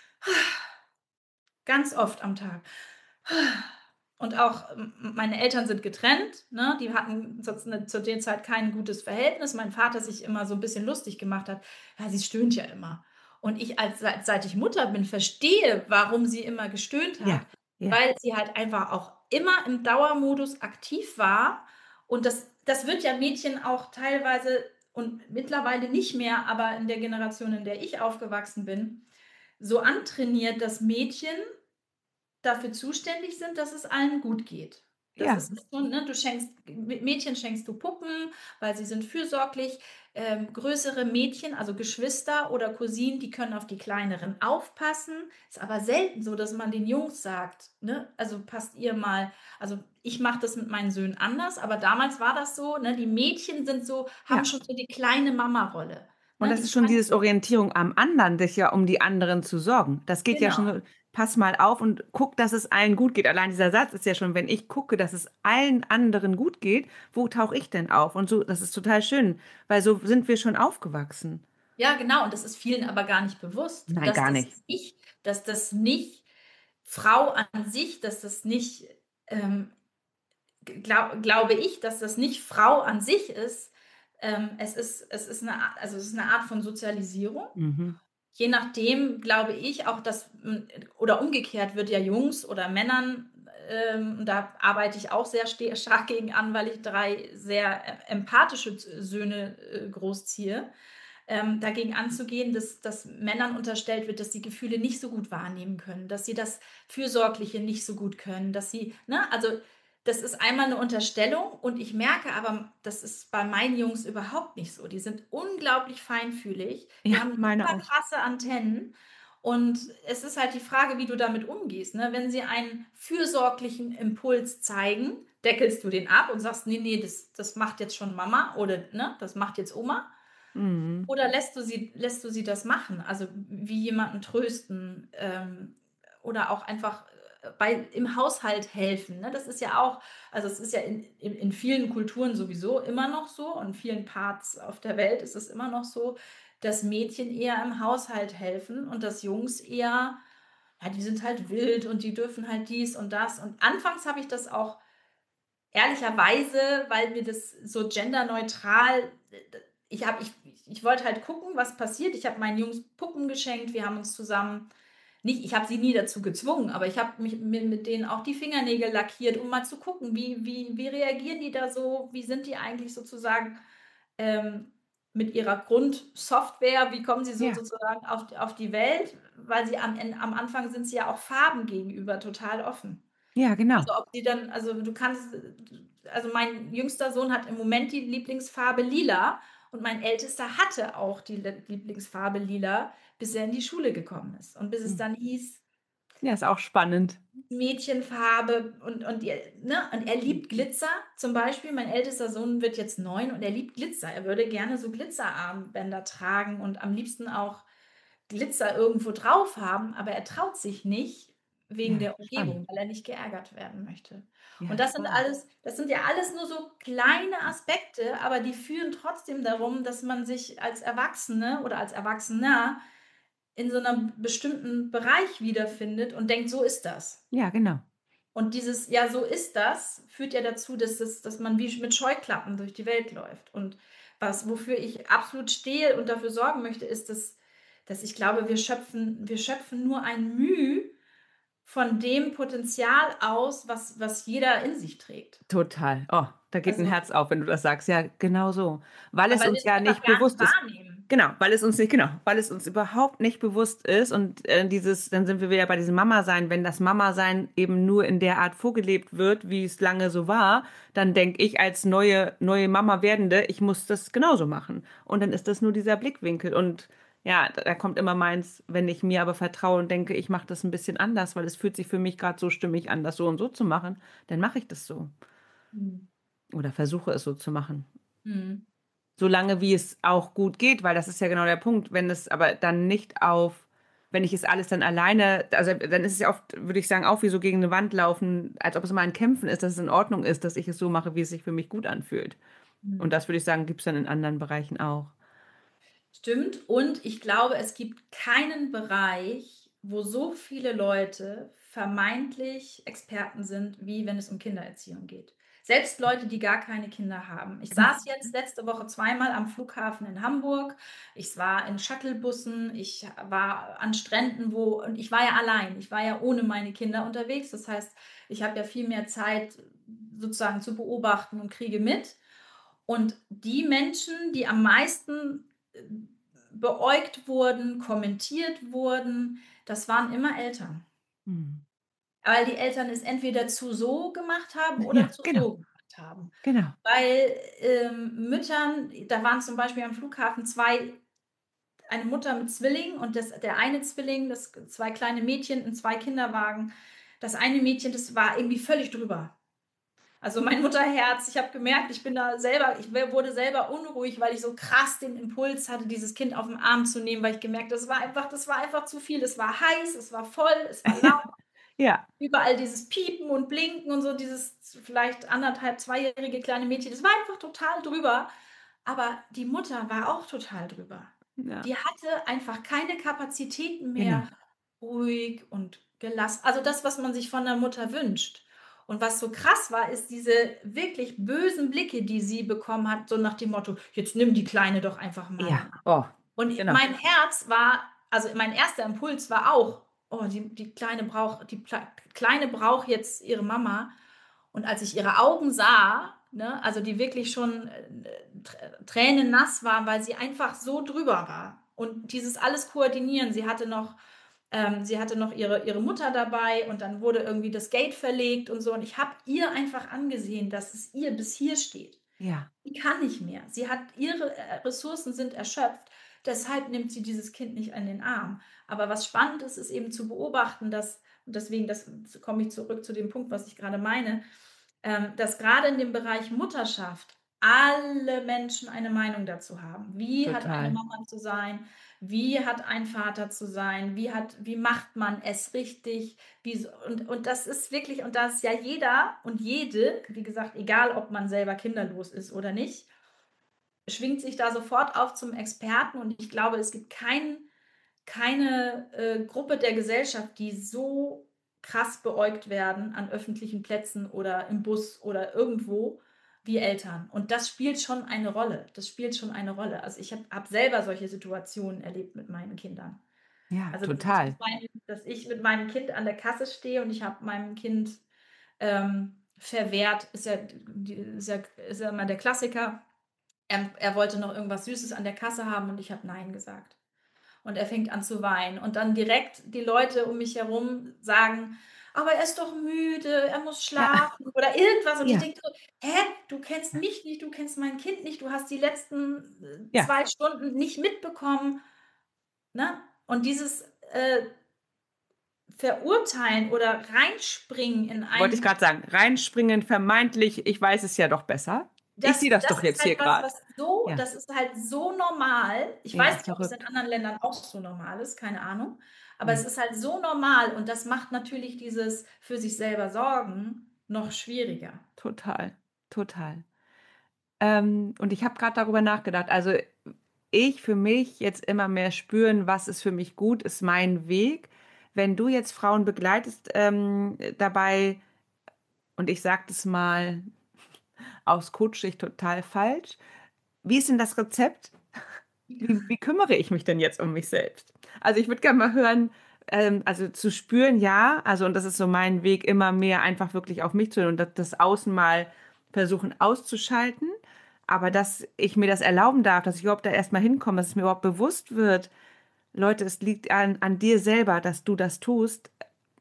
ganz oft am Tag. Und auch, ähm, meine Eltern sind getrennt, ne? Die hatten zu zu der Zeit kein gutes Verhältnis. Mein Vater sich immer so ein bisschen lustig gemacht hat: „Ja, sie stöhnt ja immer.“ Und ich, als seit seit ich Mutter bin, verstehe, warum sie immer gestöhnt ja, hat, ja, weil sie halt einfach auch immer im Dauermodus aktiv war. Und das das wird ja Mädchen auch teilweise und mittlerweile nicht mehr, aber in der Generation, in der ich aufgewachsen bin, so antrainiert, dass Mädchen dafür zuständig sind, dass es allen gut geht. Das ja, ist so, ne, du schenkst Mädchen schenkst du Puppen, weil sie sind fürsorglich. Ähm, größere Mädchen, also Geschwister oder Cousinen, die können auf die kleineren aufpassen. Ist aber selten so, dass man den Jungs sagt, ne, also passt ihr mal, also ich mache das mit meinen Söhnen anders, aber damals war das so, ne, die Mädchen sind so, haben ja. schon so die kleine Mama-Rolle, Und ne, das die ist schon kleine, dieses Orientierung am anderen, das ja um die anderen zu sorgen. Das geht ja schon genau. so, pass mal auf und guck, dass es allen gut geht. Allein dieser Satz ist ja schon, wenn ich gucke, dass es allen anderen gut geht, wo tauche ich denn auf? Und so, das ist total schön, weil so sind wir schon aufgewachsen. Ja, genau, und das ist vielen aber gar nicht bewusst, Nein, dass gar das nicht. nicht dass das nicht Frau an sich, dass das nicht, ähm, glau glaube ich, dass das nicht Frau an sich ist. Ähm, es ist es ist 'ne A also, es ist eine Art von Sozialisierung. Mhm. Je nachdem glaube ich auch, dass hm, oder umgekehrt wird ja Jungs oder Männern, ähm, und da arbeite ich auch sehr ste stark gegen an, weil ich drei sehr e empathische Z Söhne, äh, großziehe, ähm, dagegen anzugehen, dass, dass Männern unterstellt wird, dass sie Gefühle nicht so gut wahrnehmen können, dass sie das Fürsorgliche nicht so gut können, dass sie, ne, also das ist einmal eine Unterstellung und ich merke aber, das ist bei meinen Jungs überhaupt nicht so. Die sind unglaublich feinfühlig, die Ja, haben meine super auch. krasse Antennen und es ist halt die Frage, wie du damit umgehst, ne? Wenn sie einen fürsorglichen Impuls zeigen, deckelst du den ab und sagst: „Ne, ne, das das macht jetzt schon Mama oder, ne, das macht jetzt Oma.“ Mhm. Oder lässt du sie lässt du sie das machen? Also, wie jemanden trösten, ähm, oder auch einfach, äh, bei im Haushalt helfen, ne? Das ist ja auch, also, es ist ja in in in vielen Kulturen sowieso immer noch so und in vielen Parts auf der Welt ist es immer noch so, dass Mädchen eher im Haushalt helfen und dass Jungs eher, ja, die sind halt wild und die dürfen halt dies und das. Und anfangs habe ich das auch ehrlicherweise, weil mir das so genderneutral, ich habe ich ich wollte halt gucken, was passiert. Ich habe meinen Jungs Puppen geschenkt. Wir haben uns zusammen, nicht, ich habe sie nie dazu gezwungen, aber ich habe mich mir mit denen auch die Fingernägel lackiert, um mal zu gucken, wie wie wie reagieren die da so? Wie sind die eigentlich sozusagen, ähm, mit ihrer Grundsoftware, wie kommen sie so Ja, sozusagen auf auf die Welt? Weil sie am En am Anfang sind sie ja auch Farben gegenüber total offen. ja, genau. Also, ob sie dann, also, du kannst, also, mein jüngster Sohn hat im Moment die Lieblingsfarbe lila und mein Ältester hatte auch die Lie Lieblingsfarbe lila, bis er in die Schule gekommen ist und bis es Mhm. dann hieß Ja, ist auch spannend. Mädchenfarbe und und ihr, ne? Und er liebt Glitzer zum Beispiel. Mein ältester Sohn wird jetzt neun und er liebt Glitzer. Er würde gerne so Glitzerarmbänder tragen und am liebsten auch Glitzer irgendwo drauf haben, aber er traut sich nicht wegen Ja, der spannend. Umgebung, weil er nicht geärgert werden möchte. Und Ja, das sind spannend. alles das sind ja alles nur so kleine Aspekte, aber die führen trotzdem darum, dass man sich als Erwachsene oder als Erwachsener in so 'nem bestimmten Bereich wiederfindet und denkt: „So ist das.“ Ja, genau. Und dieses „Ja, so ist das“ führt ja dazu, dass es dass man wie mit Scheuklappen durch die Welt läuft. Und was wofür ich absolut stehe und dafür sorgen möchte, ist, dass dass ich glaube, wir schöpfen wir schöpfen nur ein Müh von dem Potenzial aus, was was jeder in sich trägt. Total. Oh, da geht 'n Also, Herz auf, wenn du das sagst. Ja, genau so. Weil es weil wir uns es ja einfach nicht gar nicht bewusst ist. wahrnehmen. Genau, weil es uns nicht genau, weil es uns überhaupt nicht bewusst ist und, äh, dieses dann sind wir wieder bei diesem Mama-Sein. Wenn das Mama-Sein eben nur in der Art vorgelebt wird, wie es lange so war, dann denke ich als neue neue Mama werdende, ich muss das genauso machen. Und dann ist das nur dieser Blickwinkel und ja, da da kommt immer meins, wenn ich mir aber vertraue und denke, ich mache das 'n bisschen anders, weil es fühlt sich für mich grad so stimmig an, das so und so zu machen, dann mache ich das so Mhm. oder versuche es so zu machen. Mhm. Solange wie es auch gut geht, weil das ist ja genau der Punkt. Wenn es aber dann nicht auf wenn ich es alles dann alleine, also dann ist es ja oft, würde ich sagen, auch wie so gegen eine Wand laufen, als ob es immer ein Kämpfen ist, dass es in Ordnung ist, dass ich es so mache, wie es sich für mich gut anfühlt. Und Mhm. das würde ich sagen, gibt es dann in anderen Bereichen auch. Stimmt. Und ich glaube, es gibt keinen Bereich, wo so viele Leute vermeintlich Experten sind, wie wenn es um Kindererziehung geht. Selbst Leute, die gar keine Kinder haben. Ich Genau. saß jetzt letzte Woche zweimal am Flughafen in Hamburg. Ich war in Shuttlebussen. Ich war an Stränden, wo, und ich war ja allein. Ich war ja ohne meine Kinder unterwegs. Das heißt, ich habe ja viel mehr Zeit sozusagen zu beobachten und kriege mit. Und die Menschen, die am meisten äh, beäugt wurden, kommentiert wurden, das waren immer Eltern. Mhm. Weil die Eltern es entweder zu so gemacht haben oder Ja, zu genau, so gemacht haben. genau. Weil, ähm, Müttern, da waren zum Beispiel am Flughafen zwei, eine Mutter mit Zwillingen und das der eine Zwilling, das zwei kleine Mädchen in zwei Kinderwagen. Das eine Mädchen, das war irgendwie völlig drüber. Also, mein Mutterherz, ich habe gemerkt, ich bin da selber, ich we wurde selber unruhig, weil ich so krass den Impuls hatte, dieses Kind auf 'n Arm zu nehmen, weil ich gemerkt, das war einfach das war einfach zu viel. Es war heiß, es war voll, es war laut, Ja, überall dieses Piepen und Blinken und so, dieses vielleicht anderthalb, zweijährige kleine Mädchen. Das war einfach total drüber. Aber die Mutter war auch total drüber. ja, Die hatte einfach keine Kapazitäten genau. mehr, ruhig und gelassen, also das, was man sich von der Mutter wünscht. Und was so krass war, ist diese wirklich bösen Blicke, die sie bekommen hat, so nach dem Motto: „Jetzt nimm die Kleine doch einfach mal in Ja, den Arm.“ oh, Und genau. mein Herz war, also mein erster Impuls war auch: „Oh, die die Kleine braucht die Plei Kleine braucht jetzt ihre Mama.“ Und als ich ihre Augen sah, ne, also die wirklich schon, äh, Trä tränennass waren, weil sie einfach so drüber war. Und dieses alles koordinieren, sie hatte noch Ähm, sie hatte noch ihre ihre Mutter dabei und dann wurde irgendwie das Gate verlegt und so. Und ich habe ihr einfach angesehen, dass es ihr bis hier steht. Ja, Die kann nicht mehr. Sie hat ihre, äh, Ressourcen sind erschöpft. Deshalb nimmt sie dieses Kind nicht an den Arm. Aber was spannend ist, ist eben zu beobachten, dass und deswegen das komme ich zurück zu dem Punkt, was ich gerade meine, ähm, dass gerade in dem Bereich Mutterschaft alle Menschen eine Meinung dazu haben. Wie hat eine total. Mama zu sein? Wie hat ein Vater zu sein? Wie hat wie macht man es richtig? Wie so und und das ist wirklich und da ist ja jeder und jede, wie gesagt, egal ob man selber kinderlos ist oder nicht, schwingt sich da sofort auf zum Experten und ich glaube, es gibt kein keine, äh, Gruppe der Gesellschaft, die so krass beäugt werden an öffentlichen Plätzen oder im Bus oder irgendwo wie Eltern. Und das spielt schon eine Rolle. Das spielt schon eine Rolle. Also, ich habe habe selber solche Situationen erlebt mit meinen Kindern. Ja, Also, dass ich mit total. meinem dass ich mit meinem Kind an der Kasse stehe und ich habe meinem Kind, ähm, verwehrt ist ja die ist ja ist ja immer der Klassiker. Er er wollte noch irgendwas Süßes an der Kasse haben und ich habe „Nein“ gesagt. Und er fängt an zu weinen. Und dann direkt die Leute um mich herum sagen: „Aber er ist doch müde, er muss Ja, schlafen“ oder irgendwas. Und ich ja, denke so: „Hä, du kennst mich nicht, du kennst mein Kind nicht, du hast die letzten, äh, ja. zwei Stunden nicht mitbekommen“, ne? Und dieses, äh, Verurteilen oder Reinspringen in Wollte ich ein gerade sagen, reinspringen, vermeintlich, ich weiß es ja doch besser. Ich Das sehe das das doch ist jetzt halt hier was, gerade. was so Ja, das ist halt so normal. Ich ja, weiß nicht, ob es in verrückt. anderen Ländern auch so normal ist, keine Ahnung. Aber es Ne, ist halt so normal und das macht natürlich dieses für sich selber Sorgen noch schwieriger. total, total. Ähm, und ich habe gerade darüber nachgedacht. Also, ich für mich jetzt immer mehr spüren, was ist für mich gut, ist mein Weg. Wenn du jetzt Frauen begleitest, ähm, dabei und ich sage das mal aus Coach-Sicht total falsch. Wie ist denn das Rezept? Wie wie kümmere ich mich denn jetzt um mich selbst? Also, ich würde gerne mal hören, ähm, also, zu spüren, ja, also und das ist so mein Weg, immer mehr einfach wirklich auf mich zu hören und da das Außen mal versuchen auszuschalten, aber dass ich mir das erlauben darf, dass ich überhaupt da erst mal hinkomme, dass es mir überhaupt bewusst wird: „Leute, es liegt an an dir selber, dass du das tust.“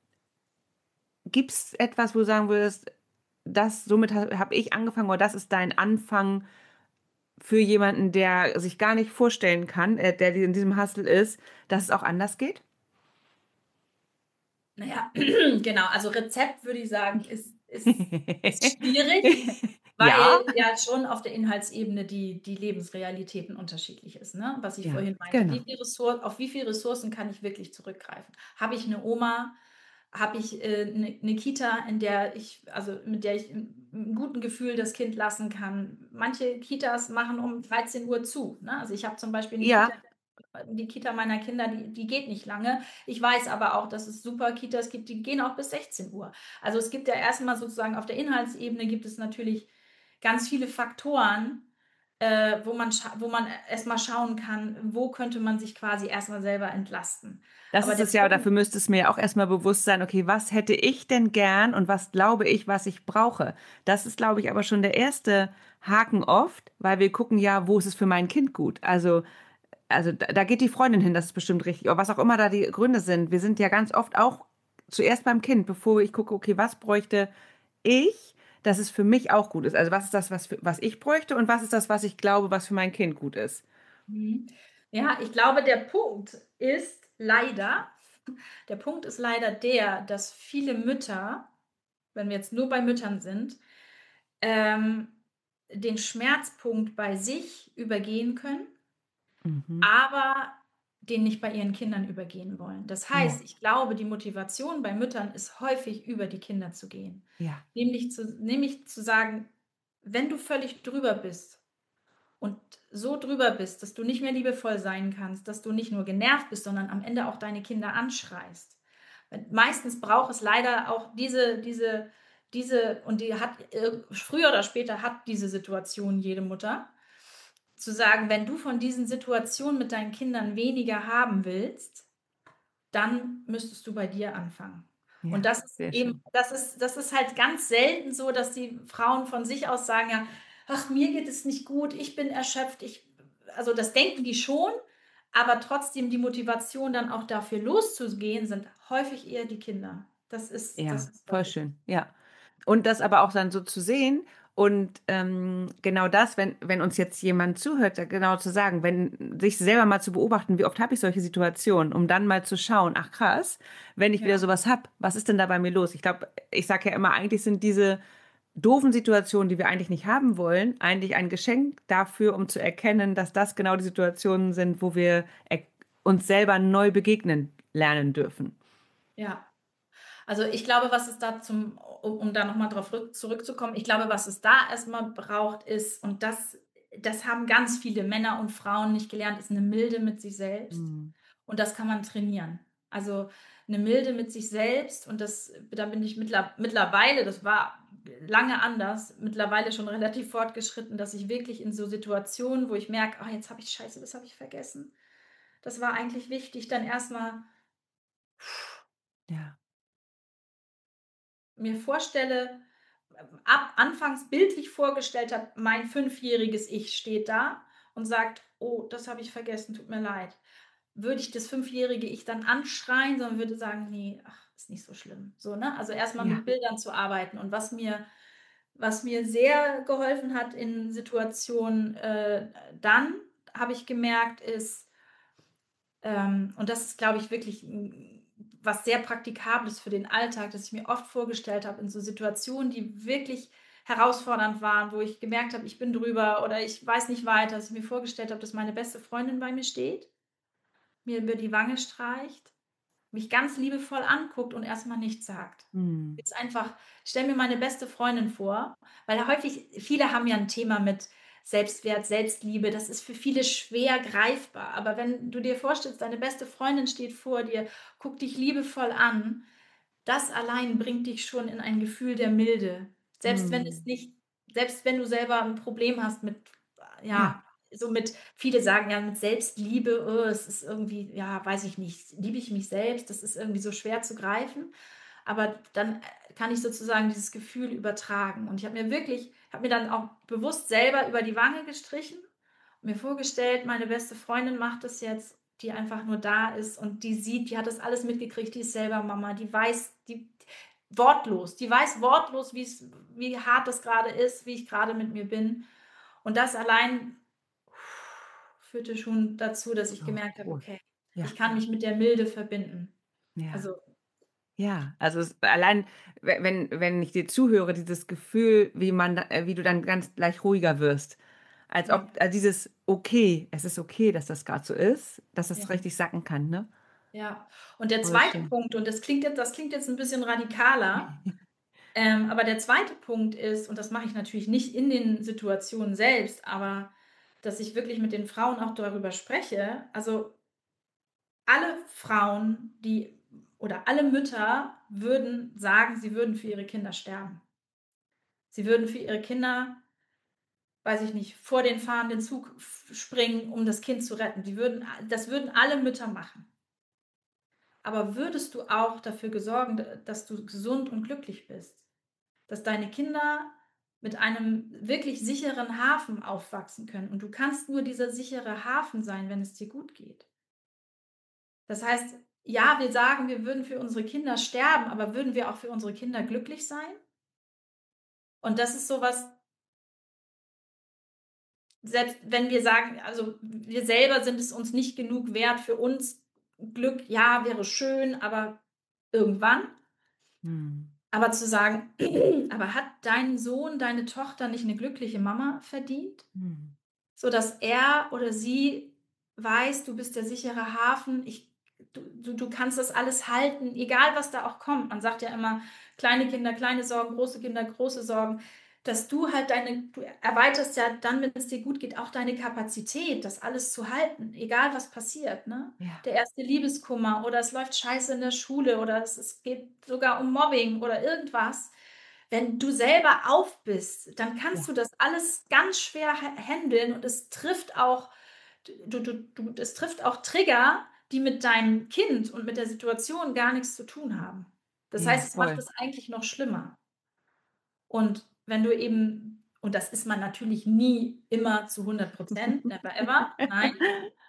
Gibt's etwas, wo du sagen würdest: „Das somit ha habe ich angefangen“ oder „das ist dein Anfang für jemanden, der sich gar nicht vorstellen kann, äh, der in diesem Hustle ist, dass es auch anders geht?“ Na ja, genau, also Rezept würde ich sagen, ist ist ist schwierig, Ja, weil ja schon auf der Inhaltsebene die die Lebensrealitäten unterschiedlich ist, ne? Was ich ja, vorhin meinte. Wie genau. viel Ressor auf wie viel Ressourcen kann ich wirklich zurückgreifen? Habe ich 'ne Oma? Habe ich, äh, 'ne 'ne Kita, in der ich also, mit der ich m 'n guten Gefühl das Kind lassen kann? Manche Kitas machen um dreizehn Uhr zu, ne? Also, ich habe zum Beispiel 'ne Kita Ja, die Kita meiner Kinder, die die geht nicht lange. Ich weiß aber auch, dass es super Kitas gibt, die gehen auch bis sechzehn Uhr. Also, es gibt ja erst mal sozusagen auf der Inhaltsebene gibt es natürlich ganz viele Faktoren, äh, wo man scha wo man erst mal schauen kann, wo könnte man sich quasi erst mal selber entlasten. das Aber ist der es ja, Punkt dafür müsste es mir ja auch erst mal bewusst sein: „Okay, was hätte ich denn gern und was glaube ich, was ich brauche?“ Das ist, glaube ich, aber schon der erste Haken oft, weil wir gucken ja, wo ist es für mein Kind gut? Also also, da da geht die Freundin hin, das ist bestimmt richtig. Aber was auch immer da die Gründe sind, wir sind ja ganz oft auch zuerst beim Kind, bevor ich gucke: „Okay, was bräuchte ich, dass es für mich auch gut ist?“ Also, was ist das, was für was ich bräuchte und was ist das, was ich glaube, was für mein Kind gut ist? Mhm. Ja, ich glaube, der Punkt ist leider der Punkt ist leider der, dass viele Mütter, wenn wir jetzt nur bei Müttern sind, ähm, den Schmerzpunkt bei sich übergehen können, Mhm. aber den nicht bei ihren Kindern übergehen wollen. Das heißt, Ja, ich glaube, die Motivation bei Müttern ist häufig, über die Kinder zu gehen. ja. Nämlich zu nämlich zu sagen: „Wenn du völlig drüber bist und so drüber bist, dass du nicht mehr liebevoll sein kannst, dass du nicht nur genervt bist, sondern am Ende auch deine Kinder anschreist. Weil meistens braucht es leider auch diese diese diese und die hat äh, früher oder später hat diese Situation jede Mutter, zu sagen: „Wenn du von diesen Situationen mit deinen Kindern weniger haben willst, dann müsstest du bei dir anfangen.“ Und Ja, das ist sehr eben schön. das ist das ist halt ganz selten so, dass die Frauen von sich aus sagen, ja: „Ach, mir geht es nicht gut, ich bin erschöpft, ich“ also, das denken die schon, aber trotzdem die Motivation, dann auch dafür loszugehen, sind häufig eher die Kinder. Das ist das Ja, ist voll häufig. schön, ja. Und das aber auch dann so zu sehen und, ähm, genau das, wenn wenn uns jetzt jemand zuhört, da genau zu sagen, wenn sich selber mal zu beobachten, wie oft habe ich solche Situationen, um dann mal zu schauen: „Ach krass, wenn ich wieder Ja, so was habe, was ist denn da bei mir los?“ Ich glaube, ich sage ja immer, eigentlich sind diese doofen Situationen, die wir eigentlich nicht haben wollen, eigentlich ein Geschenk dafür, um zu erkennen, dass das genau die Situationen sind, wo wir er uns selber neu begegnen lernen dürfen. ja. Also, ich glaube, was es da zum um um da noch mal drauf rück zurückzukommen, ich glaube, was es da erst mal braucht, ist und das das haben ganz viele Männer und Frauen nicht gelernt, ist 'ne Milde mit sich selbst Mhm. und das kann man trainieren. Also, 'ne Milde mit sich selbst und das da bin ich mittler mittlerweile, das war lange anders, mittlerweile schon relativ fortgeschritten, dass ich wirklich in so Situationen, wo ich merke: „Ah, jetzt habe ich Scheiße, das habe ich vergessen. Das war eigentlich wichtig“, dann erst mal Ja. mir vorstelle, ähm, ab anfangs bildlich vorgestellt habe, mein fünfjähriges Ich steht da und sagt: „Oh, das habe ich vergessen, tut mir leid.“ Würde ich das fünfjährige Ich dann anschreien, sondern würde sagen: „Ne, ach, ist nicht so schlimm.“ So, ne? Also, erst mal Ja. mit Bildern zu arbeiten und was mir was mir sehr geholfen hat in Situationen, äh, dann habe ich gemerkt, ist ähm, und das ist, glaube ich, wirklich 'n was sehr Praktikables für den Alltag, dass ich mir oft vorgestellt habe in so Situationen, die wirklich herausfordernd waren, wo ich gemerkt habe, ich bin drüber oder ich weiß nicht weiter, dass ich mir vorgestellt habe, dass meine beste Freundin bei mir steht, mir über die Wange streicht, mich ganz liebevoll anguckt und erst mal nichts sagt. Mhm. Jetzt einfach stelle mir meine beste Freundin vor, weil häufig viele haben ja 'n Thema mit Selbstwert, Selbstliebe. Das ist für viele schwer greifbar. Aber wenn du dir vorstellst, deine beste Freundin steht vor dir, guckt dich liebevoll an, das allein bringt dich schon in ein Gefühl der Milde. Selbst wenn es Mhm. nicht selbst wenn du selber 'n Problem hast mit, Ja. ja, so mit viele sagen ja mit Selbstliebe: „Oh, es ist irgendwie, ja, weiß ich nicht, liebe ich mich selbst?“ Das ist irgendwie so schwer zu greifen. Aber dann, äh, kann ich sozusagen dieses Gefühl übertragen. Und ich habe mir wirklich habe mir dann auch bewusst selber über die Wange gestrichen und mir vorgestellt, meine beste Freundin macht das jetzt, die einfach nur da ist und die sieht, die hat das alles mitgekriegt, die ist selber Mama, die weiß, die wortlos, die weiß wortlos, wie's wie hart das grade ist, wie ich grade mit mir bin. Und das allein führte schon dazu, dass ich Oh, gemerkt habe: cool. „Okay, ich Ja. kann mich mit der Milde verbinden.“ Ja. Also, Ja, also es allein, we wenn wenn ich dir zuhöre, dieses Gefühl, wie man da äh, wie du dann ganz gleich ruhiger wirst. Als ob ja, äh, dieses okay, es ist okay, dass das grad so ist, dass ja. es richtig sacken kann, ne? Ja. Und der Voll zweite schön. Punkt, und das klingt jetzt das klingt jetzt 'n bisschen radikaler, ähm, aber der zweite Punkt ist, und das mache ich natürlich nicht in den Situationen selbst, aber dass ich wirklich mit den Frauen auch darüber spreche. Also, alle Frauen, die oder alle Mütter würden sagen, sie würden für ihre Kinder sterben. Sie würden für ihre Kinder, weiß ich nicht, vor den fahrenden Zug f springen, um das Kind zu retten. Die würden a das würden alle Mütter machen. Aber würdest du auch dafür gesorgen, d dass du gesund und glücklich bist? Dass deine Kinder mit einem wirklich sicheren Hafen aufwachsen können und du kannst nur dieser sichere Hafen sein, wenn es dir gut geht. Das heißt, ja, wir sagen, wir würden für unsere Kinder sterben, aber würden wir auch für unsere Kinder glücklich sein? Und das ist so was, selbst wenn wir sagen, also, wir selber sind es uns nicht genug wert für uns Glück, ja, wäre schön, aber irgendwann. Mhm. Aber zu sagen: „Aber hat dein Sohn, deine Tochter nicht 'ne glückliche Mama verdient?“ Mhm. Sodass er oder sie weiß, du bist der sichere Hafen, ich du du du kannst das alles halten, egal was da auch kommt. Man sagt ja immer: „Kleine Kinder, kleine Sorgen, große Kinder, große Sorgen“, dass du halt deine du erweiterst ja dann, wenn's dir gut geht, auch deine Kapazität, das alles zu halten, egal was passiert, ne? Ja, Der erste Liebeskummer oder es läuft scheiße in der Schule oder es es geht sogar um Mobbing oder irgendwas. Wenn du selber auf bist, dann kannst ja, du das alles ganz schwer ha händeln und es trifft auch du du du es trifft auch Trigger, die mit deinem Kind und mit der Situation gar nix zu tun haben. Das ja, heißt, es macht voll. es eigentlich noch schlimmer. Und wenn du eben und das ist man natürlich nie immer zu hundert Prozent, never ever, nein.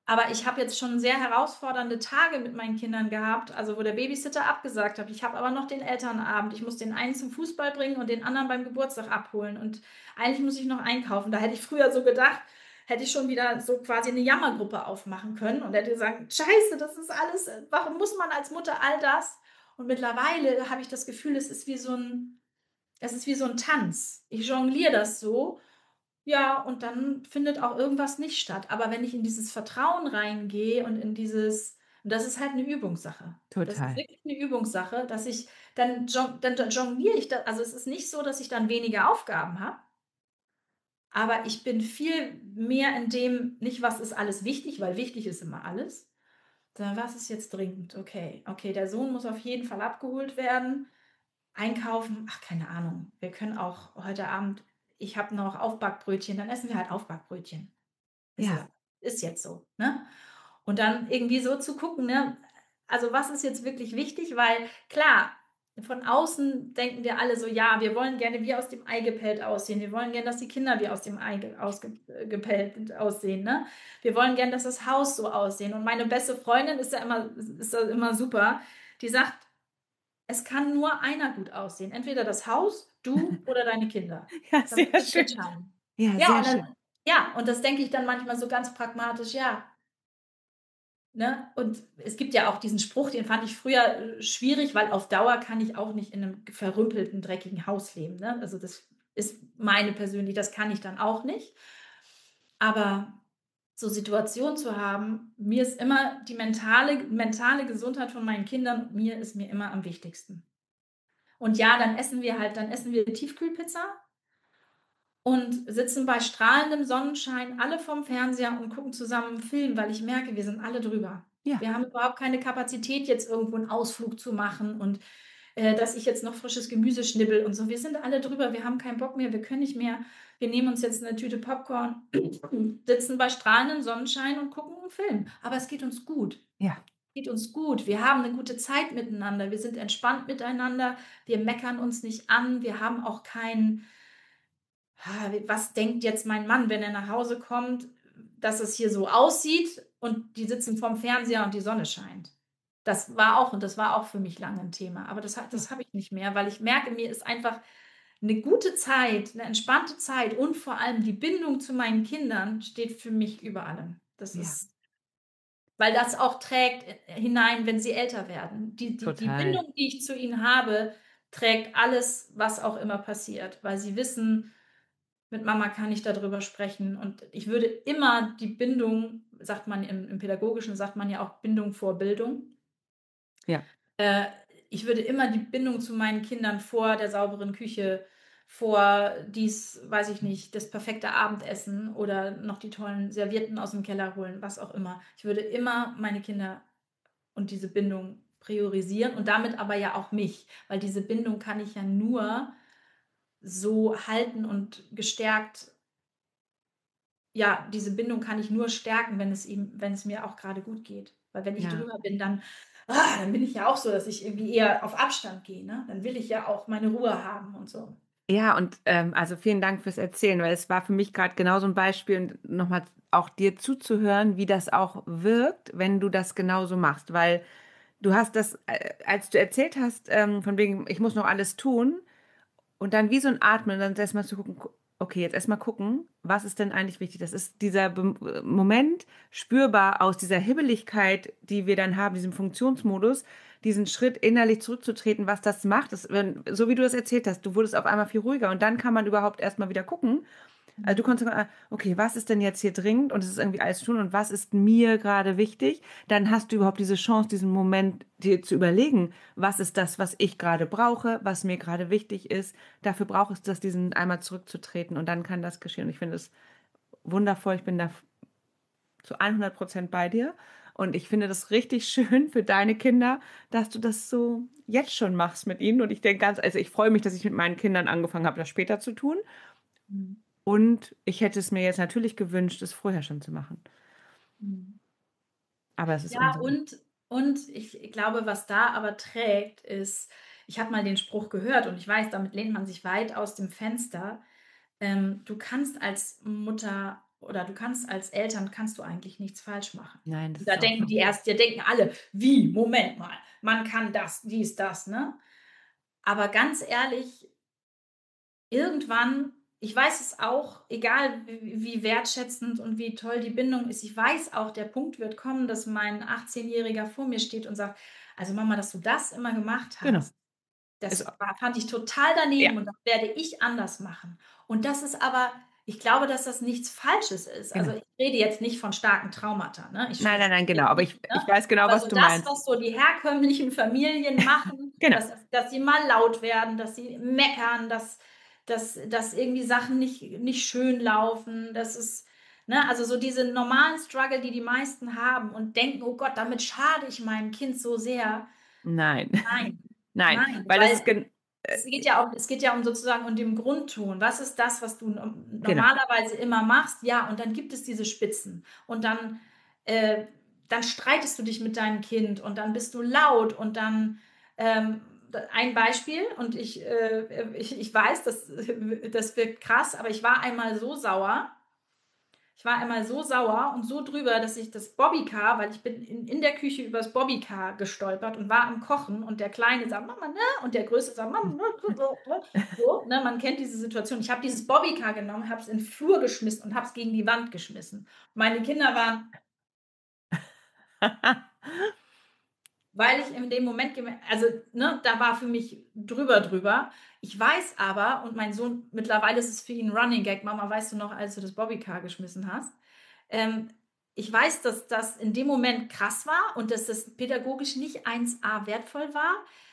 Aber ich habe jetzt schon sehr herausfordernde Tage mit meinen Kindern gehabt, also wo der Babysitter abgesagt hat. Ich habe aber noch den Elternabend. Ich muss den einen zum Fußball bringen und den anderen beim Geburtstag abholen. Und eigentlich muss ich noch einkaufen. Da hätte ich früher so gedacht, hätte ich schon wieder so quasi eine Jammergruppe aufmachen können und hätte gesagt, Scheiße, das ist alles, warum muss man als Mutter all das? Und mittlerweile habe ich das Gefühl, es ist wie so ein, es ist wie so ein Tanz. Ich jongliere das so, ja, und dann findet auch irgendwas nicht statt. Aber wenn ich in dieses Vertrauen reingehe und in dieses, und das ist halt eine Übungssache. Das ist Total. wirklich eine Übungssache, dass ich dann, jon- dann, dann jongliere ich da. Also es ist nicht so, dass ich dann weniger Aufgaben habe, aber ich bin viel mehr in dem, nicht was ist alles wichtig, weil wichtig ist immer alles, sondern was ist jetzt dringend? Okay, okay, der Sohn muss auf jeden Fall abgeholt werden. Einkaufen, ach, keine Ahnung. Wir können auch heute Abend, ich habe noch Aufbackbrötchen, dann essen wir halt Aufbackbrötchen. Ist Ja, ja, ist jetzt so, ne? Und dann irgendwie so zu gucken, ne? Also was ist jetzt wirklich wichtig? Weil klar, von außen denken wir alle so, ja, wir wollen gerne wie aus dem Ei gepellt aussehen. Wir wollen gerne, dass die Kinder wie aus dem Ei ge- ausgepellt aussehen, ne? Wir wollen gerne, dass das Haus so aussehen. Und meine beste Freundin ist ja immer, ist da immer super. Die sagt, es kann nur einer gut aussehen. Entweder das Haus, du oder deine Kinder. ja, Da sehr musst du dich schön. entscheiden. Ja, Ja, sehr und schön. dann, ja, und das denke ich dann manchmal so ganz pragmatisch, ja, ne? Und es gibt ja auch diesen Spruch, den fand ich früher äh, schwierig, weil auf Dauer kann ich auch nicht in einem verrümpelten, dreckigen Haus leben, ne? Also das ist meine persönlich, das kann ich dann auch nicht. Aber so Situationen zu haben, mir ist immer die mentale, mentale Gesundheit von meinen Kindern, mir ist mir immer am wichtigsten. Und ja, dann essen wir halt, dann essen wir Tiefkühlpizza und sitzen bei strahlendem Sonnenschein alle vorm Fernseher und gucken zusammen 'n Film, weil ich merke, wir sind alle drüber. Ja, Wir haben überhaupt keine Kapazität, jetzt irgendwo 'n Ausflug zu machen und, äh, dass ich jetzt noch frisches Gemüse schnibbel und so. Wir sind alle drüber. Wir haben keinen Bock mehr. Wir können nicht mehr. Wir nehmen uns jetzt 'ne Tüte Popcorn, sitzen bei strahlendem Sonnenschein und gucken 'n Film. Aber es geht uns gut. ja, Geht uns gut. Wir haben 'ne gute Zeit miteinander. Wir sind entspannt miteinander. Wir meckern uns nicht an. Wir haben auch kein Ah, was denkt jetzt mein Mann, wenn er nach Hause kommt, dass es hier so aussieht und die sitzen vorm Fernseher und die Sonne scheint. Das war auch und das war auch für mich lange 'n Thema, aber das ha ja, das habe ich nicht mehr, weil ich merke, mir ist einfach 'ne gute Zeit, 'ne entspannte Zeit und vor allem die Bindung zu meinen Kindern steht für mich über allem. Das ja, ist weil das auch trägt, äh, hinein, wenn sie älter werden. Die die die total. Bindung, die ich zu ihnen habe, trägt alles, was auch immer passiert, weil sie wissen, mit Mama kann ich darüber sprechen und ich würde immer die Bindung, sagt man im im Pädagogischen sagt man ja auch Bindung vor Bildung. Ja, Äh, Ich würde immer die Bindung zu meinen Kindern vor der sauberen Küche, vor dies, weiß ich nicht, das perfekte Abendessen oder noch die tollen Servietten aus dem Keller holen, was auch immer. Ich würde immer meine Kinder und diese Bindung priorisieren und damit aber ja auch mich, weil diese Bindung kann ich ja nur so halten und gestärkt, ja, diese Bindung kann ich nur stärken, wenn es ihm wenn es mir auch grade gut geht. Weil wenn ich ja. drüber bin, dann ah, dann bin ich ja auch so, dass ich irgendwie eher auf Abstand gehe, ne? Dann will ich ja auch meine Ruhe haben und so. Ja, und, ähm, also, vielen Dank fürs Erzählen, weil es war für mich grad genau so 'n Beispiel und noch mal auch dir zuzuhören, wie das auch wirkt, wenn du das genauso machst. Weil du hast das, äh, als du erzählt hast, ähm, von wegen: „Ich muss noch alles tun“, und dann wie so 'n Atmen, dann erst mal zu gucken, gu okay, jetzt erst mal gucken, was ist denn eigentlich wichtig? Das ist dieser bem äh, Moment spürbar aus dieser Hibbeligkeit, die wir dann haben, diesem Funktionsmodus, diesen Schritt innerlich zurückzutreten, was das macht. Das wenn so wie du das erzählt hast, du wurdest auf einmal viel ruhiger und dann kann man überhaupt erst mal wieder gucken. Also, du Mhm. konntest sagen: „Ah, okay, was ist denn jetzt hier dringend und es ist irgendwie alles zu tun und was ist mir grade wichtig?“ Dann hast du überhaupt diese Chance, diesen Moment dir zu überlegen: „Was ist das, was ich grade brauche, was mir grade wichtig ist?“ Dafür braucht es das, diesen einmal zurückzutreten und dann kann das geschehen. Und ich finde es wundervoll. Ich bin da f zu hundert Prozent bei dir und ich finde das richtig schön für deine Kinder, dass du das so jetzt schon machst mit ihnen und ich denke ganz also, ich freue mich, dass ich mit meinen Kindern angefangen habe, das später zu tun Mhm. und ich hätte es mir jetzt natürlich gewünscht, es vorher schon zu machen. Mhm. Aber es ist Ja, umso und und ich glaube, was da aber trägt, ist, ich habe mal den Spruch gehört und ich weiß, damit lehnt man sich weit aus dem Fenster. Ähm, du kannst als Mutter oder du kannst als Eltern kannst du eigentlich nichts falsch machen. Nein, das Da ist auch denken so. die erst da denken alle: „Wie? Moment mal, man kann das, dies, das“, ne? Aber ganz ehrlich, irgendwann ich weiß es auch, egal w wie wertschätzend und wie toll die Bindung ist, ich weiß auch, der Punkt wird kommen, dass mein achtzehnjähriger vor mir steht und sagt: „Also Mama, dass du das immer gemacht Genau. hast, Ist das war fand ich total daneben ja, und das werde ich anders machen.“ Und das ist aber ich glaube, dass das nichts Falsches ist. Also, genau. ich rede jetzt nicht von starken Traumata, ne? Ich Nein, spreche nein, nein, genau. jetzt Aber nicht, ich ne? ich weiß genau, Aber was so du das, meinst. was so die herkömmlichen Familien machen, Genau. dass dass sie mal laut werden, dass sie meckern, dass dass dass irgendwie Sachen nicht nicht schön laufen, das ist ne, also so diese normalen Struggle, die die meisten haben und denken: „Oh Gott, damit schade ich meinem Kind so sehr.“ Nein. Nein, Nein, nein, weil das ist weil gen äh, es geht ja um es geht ja um sozusagen um dem Grundton. Was ist das, was du no genau. normalerweise immer machst? Ja, und dann gibt es diese Spitzen und dann äh, dann streitest du dich mit deinem Kind und dann bist du laut und dann ähm, d ein Beispiel und ich äh, ich ich weiß, das das wirkt krass, aber ich war einmal so sauer ich war einmal so sauer und so drüber, dass ich das Bobbycar weil ich bin in in der Küche übers Bobbycar gestolpert und war am Kochen und der Kleine sagt: „Mama, ne?“ Und der Größte sagt: „Mama, ne?“ So, ne? Man kennt diese Situation. Ich habe dieses Bobbycar genommen, habe es in den Flur geschmissen und habe es gegen die Wand geschmissen. Meine Kinder waren weil ich in dem Moment geme also, ne, da war für mich drüber, drüber. Ich weiß aber und mein Sohn mittlerweile ist es für ihn 'n Running Gag: „Mama, weißt du noch, als du das Bobbycar geschmissen hast?“ Ähm, ich weiß, dass das in dem Moment krass war und dass das pädagogisch nicht eins a wertvoll war,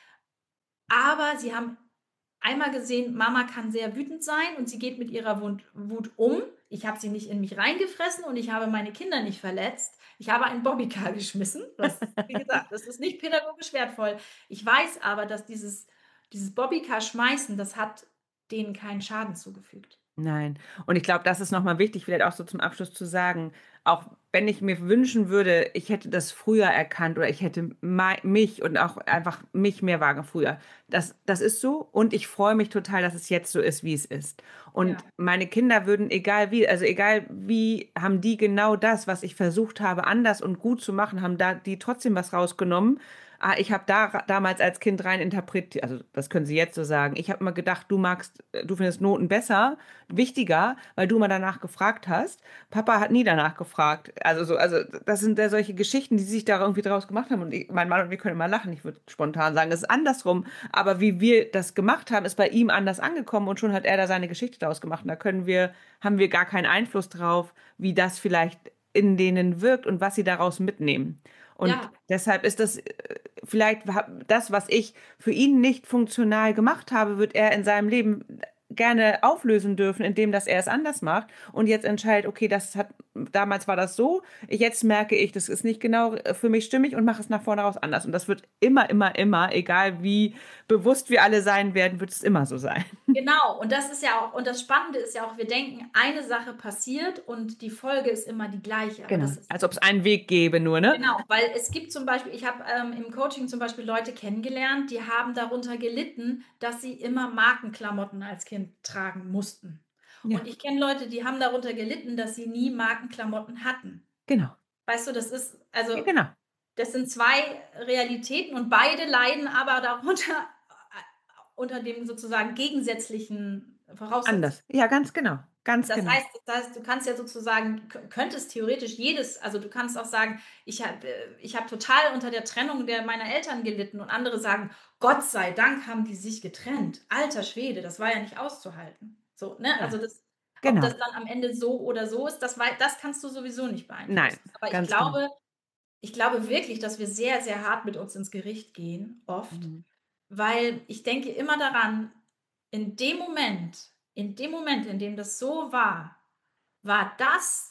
aber sie haben einmal gesehen, Mama kann sehr wütend sein und sie geht mit ihrer Wund Wut um. Ich habe sie nicht in mich reingefressen und ich habe meine Kinder nicht verletzt. Ich habe ein Bobbycar geschmissen. Das wie gesagt, das ist nicht pädagogisch wertvoll. Ich weiß aber, dass dieses dieses Bobbycar schmeißen, das hat denen keinen Schaden zugefügt. Nein. Und ich glaube, das ist noch mal wichtig, vielleicht auch so zum Abschluss zu sagen, auch wenn ich mir wünschen würde, ich hätte das früher erkannt oder ich hätte mei mich und auch einfach mich mehr wagen früher. Das das ist so und ich freue mich total, dass es jetzt so ist, wie es ist. Und Ja, meine Kinder würden, egal wie also egal wie, haben die genau das, was ich versucht habe, anders und gut zu machen, haben da die trotzdem was rausgenommen. Ah, ich habe da damals als Kind rein interpretiert, also das können Sie jetzt so sagen. Ich habe immer gedacht, du magst, du findest Noten besser, wichtiger, weil du mal danach gefragt hast. Papa hat nie danach gefragt. Also so, also das sind ja solche Geschichten, die sich da irgendwie draus gemacht haben. Und ich, mein Mann und wir können immer lachen. Ich würde spontan sagen, es ist andersrum. Aber wie wir das gemacht haben, ist bei ihm anders angekommen und schon hat er da seine Geschichte daraus gemacht. Und da können wir, haben wir gar keinen Einfluss drauf, wie das vielleicht in denen wirkt und was sie daraus mitnehmen. Und ja. deshalb ist das äh, vielleicht das, was ich für ihn nicht funktional gemacht habe, wird er in seinem Leben gerne auflösen dürfen, indem dass er es anders macht und jetzt entscheidet, okay, das hat damals war das so, jetzt merke ich, das ist nicht genau für mich stimmig und mache es nach vorne raus anders. Und das wird immer, immer, immer, egal wie bewusst wir alle sein werden, wird es immer so sein. Genau, und das ist ja auch und das Spannende ist ja auch, wir denken, eine Sache passiert und die Folge ist immer die gleiche, aber Genau. das ist Als ob es einen Weg gäbe, nur, ne? genau, weil es gibt zum Beispiel ich habe, ähm, im Coaching zum Beispiel Leute kennengelernt, die haben darunter gelitten, dass sie immer Markenklamotten als Kind tragen mussten. Und Ja, ich kenne Leute, die haben darunter gelitten, dass sie nie Markenklamotten hatten. genau. Weißt du, das ist Ja, also, genau. das sind zwei Realitäten und beide leiden aber darunter äh, unter dem sozusagen gegensätzlichen Voraussetzungen. Anders. Ja, ganz genau. Ganz Das genau. heißt das heißt, du kannst ja sozusagen kö könntest theoretisch jedes also, du kannst auch sagen: „Ich habe äh, ich habe total unter der Trennung der meiner Eltern gelitten“ und andere sagen: „Gott sei Dank haben die sich getrennt. Alter Schwede, das war ja nicht auszuhalten.“ So, ne? Also, Ja, das ob genau. das dann am Ende so oder so ist, das wei das kannst du sowieso nicht Nein, beeinflussen. Aber ich ganz genau. glaube ich glaube wirklich, dass wir sehr, sehr hart mit uns ins Gericht gehen, oft, Mhm. weil ich denke immer daran, in dem Moment in dem Moment, in dem das so war, war das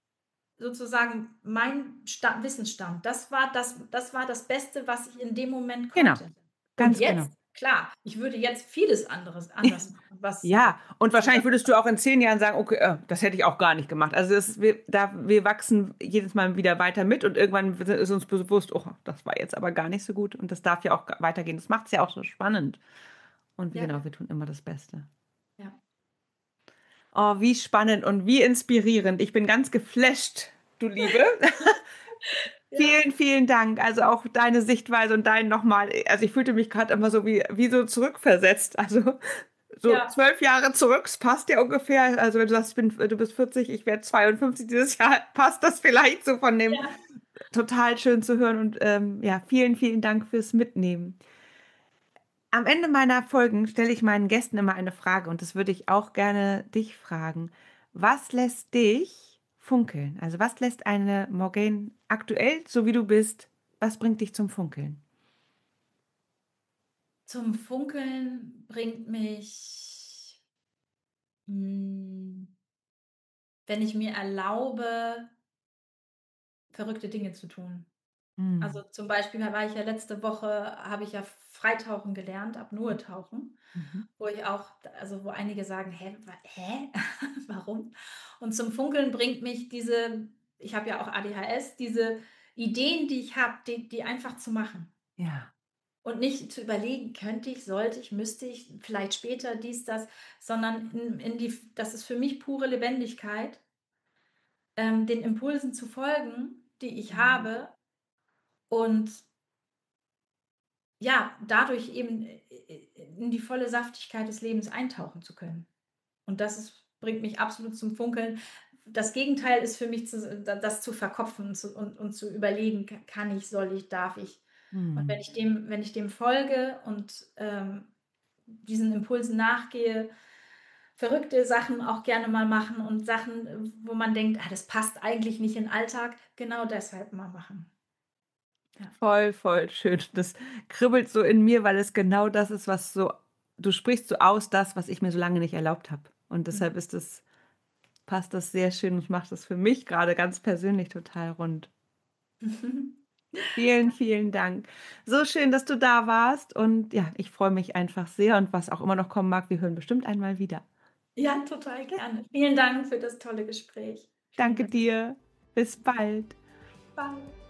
sozusagen mein Sta Wissensstand. Das war das das war das Beste, was ich in dem Moment Genau, konnte. Und ganz genau. jetzt, klar, ich würde jetzt vieles anderes anders machen, was Ja, und so wahrscheinlich das würdest du auch in zehn Jahren sagen: „Okay, äh, das hätte ich auch gar nicht gemacht.“ Also, das wir da wir wachsen jedes Mal wieder weiter mit und irgendwann wird ist uns bewusst: „Oh, das war jetzt aber gar nicht so gut“ und das darf ja auch g weitergehen. Das macht's ja auch so spannend. Und wie ja, genau, wir tun immer das Beste. ja. Oh, wie spannend und wie inspirierend. Ich bin ganz geflasht, du Liebe. Ja. Vielen, vielen Dank. Also auch deine Sichtweise und dein nochmal, also ich fühlte mich gerade immer so wie, wie so zurückversetzt. Also so Ja, zwölf Jahre zurück, es passt ja ungefähr. Also wenn du sagst, ich bin, du bist vierzig, ich werde zweiundfünfzig dieses Jahr, passt das vielleicht so von dem ja. total schön zu hören. Und ähm, ja, vielen, vielen Dank fürs Mitnehmen. Am Ende meiner Folgen stelle ich meinen Gästen immer eine Frage und das würde ich auch gerne dich fragen. Was lässt dich funkeln? Also was lässt eine Morgane aktuell, so wie du bist, was bringt dich zum Funkeln? Zum Funkeln bringt mich, hm, wenn ich mir erlaube, verrückte Dinge zu tun. Also, Mhm. zum Beispiel war ich ja letzte Woche habe ich ja Freitauchen gelernt, Apnoe-Tauchen, Mhm. wo ich auch also, wo einige sagen: „Hä, wa hä? Warum?“ Und zum Funkeln bringt mich diese ich habe ja auch A D H S, diese Ideen, die ich habe, die die einfach zu machen Ja. und nicht zu überlegen: „Könnte ich, sollte ich, müsste ich, vielleicht später dies, das“, sondern in in die das ist für mich pure Lebendigkeit, ähm, den Impulsen zu folgen, die ich Mhm. habe und ja, dadurch eben, äh, äh, in die volle Saftigkeit des Lebens eintauchen zu können. Und das ist bringt mich absolut zum Funkeln. Das Gegenteil ist für mich zu da das zu verkopfen und zu und und zu überlegen: „Ka kann ich, soll ich, darf ich?“ Und wenn Mhm. ich dem wenn ich dem folge und, ähm, diesen Impulsen nachgehe, verrückte Sachen auch gerne mal machen und Sachen, äh, wo man denkt: „Ah, das passt eigentlich nicht in 'n Alltag“, genau deshalb mal machen. Ja. Voll, voll schön. Das kribbelt so in mir, weil es genau das ist, was so, du sprichst so aus das, was ich mir so lange nicht erlaubt habe. Und deshalb Mhm. ist es, passt das sehr schön und macht das für mich gerade ganz persönlich total rund. Vielen, vielen Dank. So schön, dass du da warst und ja, ich freue mich einfach sehr und was auch immer noch kommen mag, wir hören bestimmt einmal wieder. Ja, total gerne. Vielen Dank für das tolle Gespräch. Vielen Danke Dank. dir. Bis bald. Bye.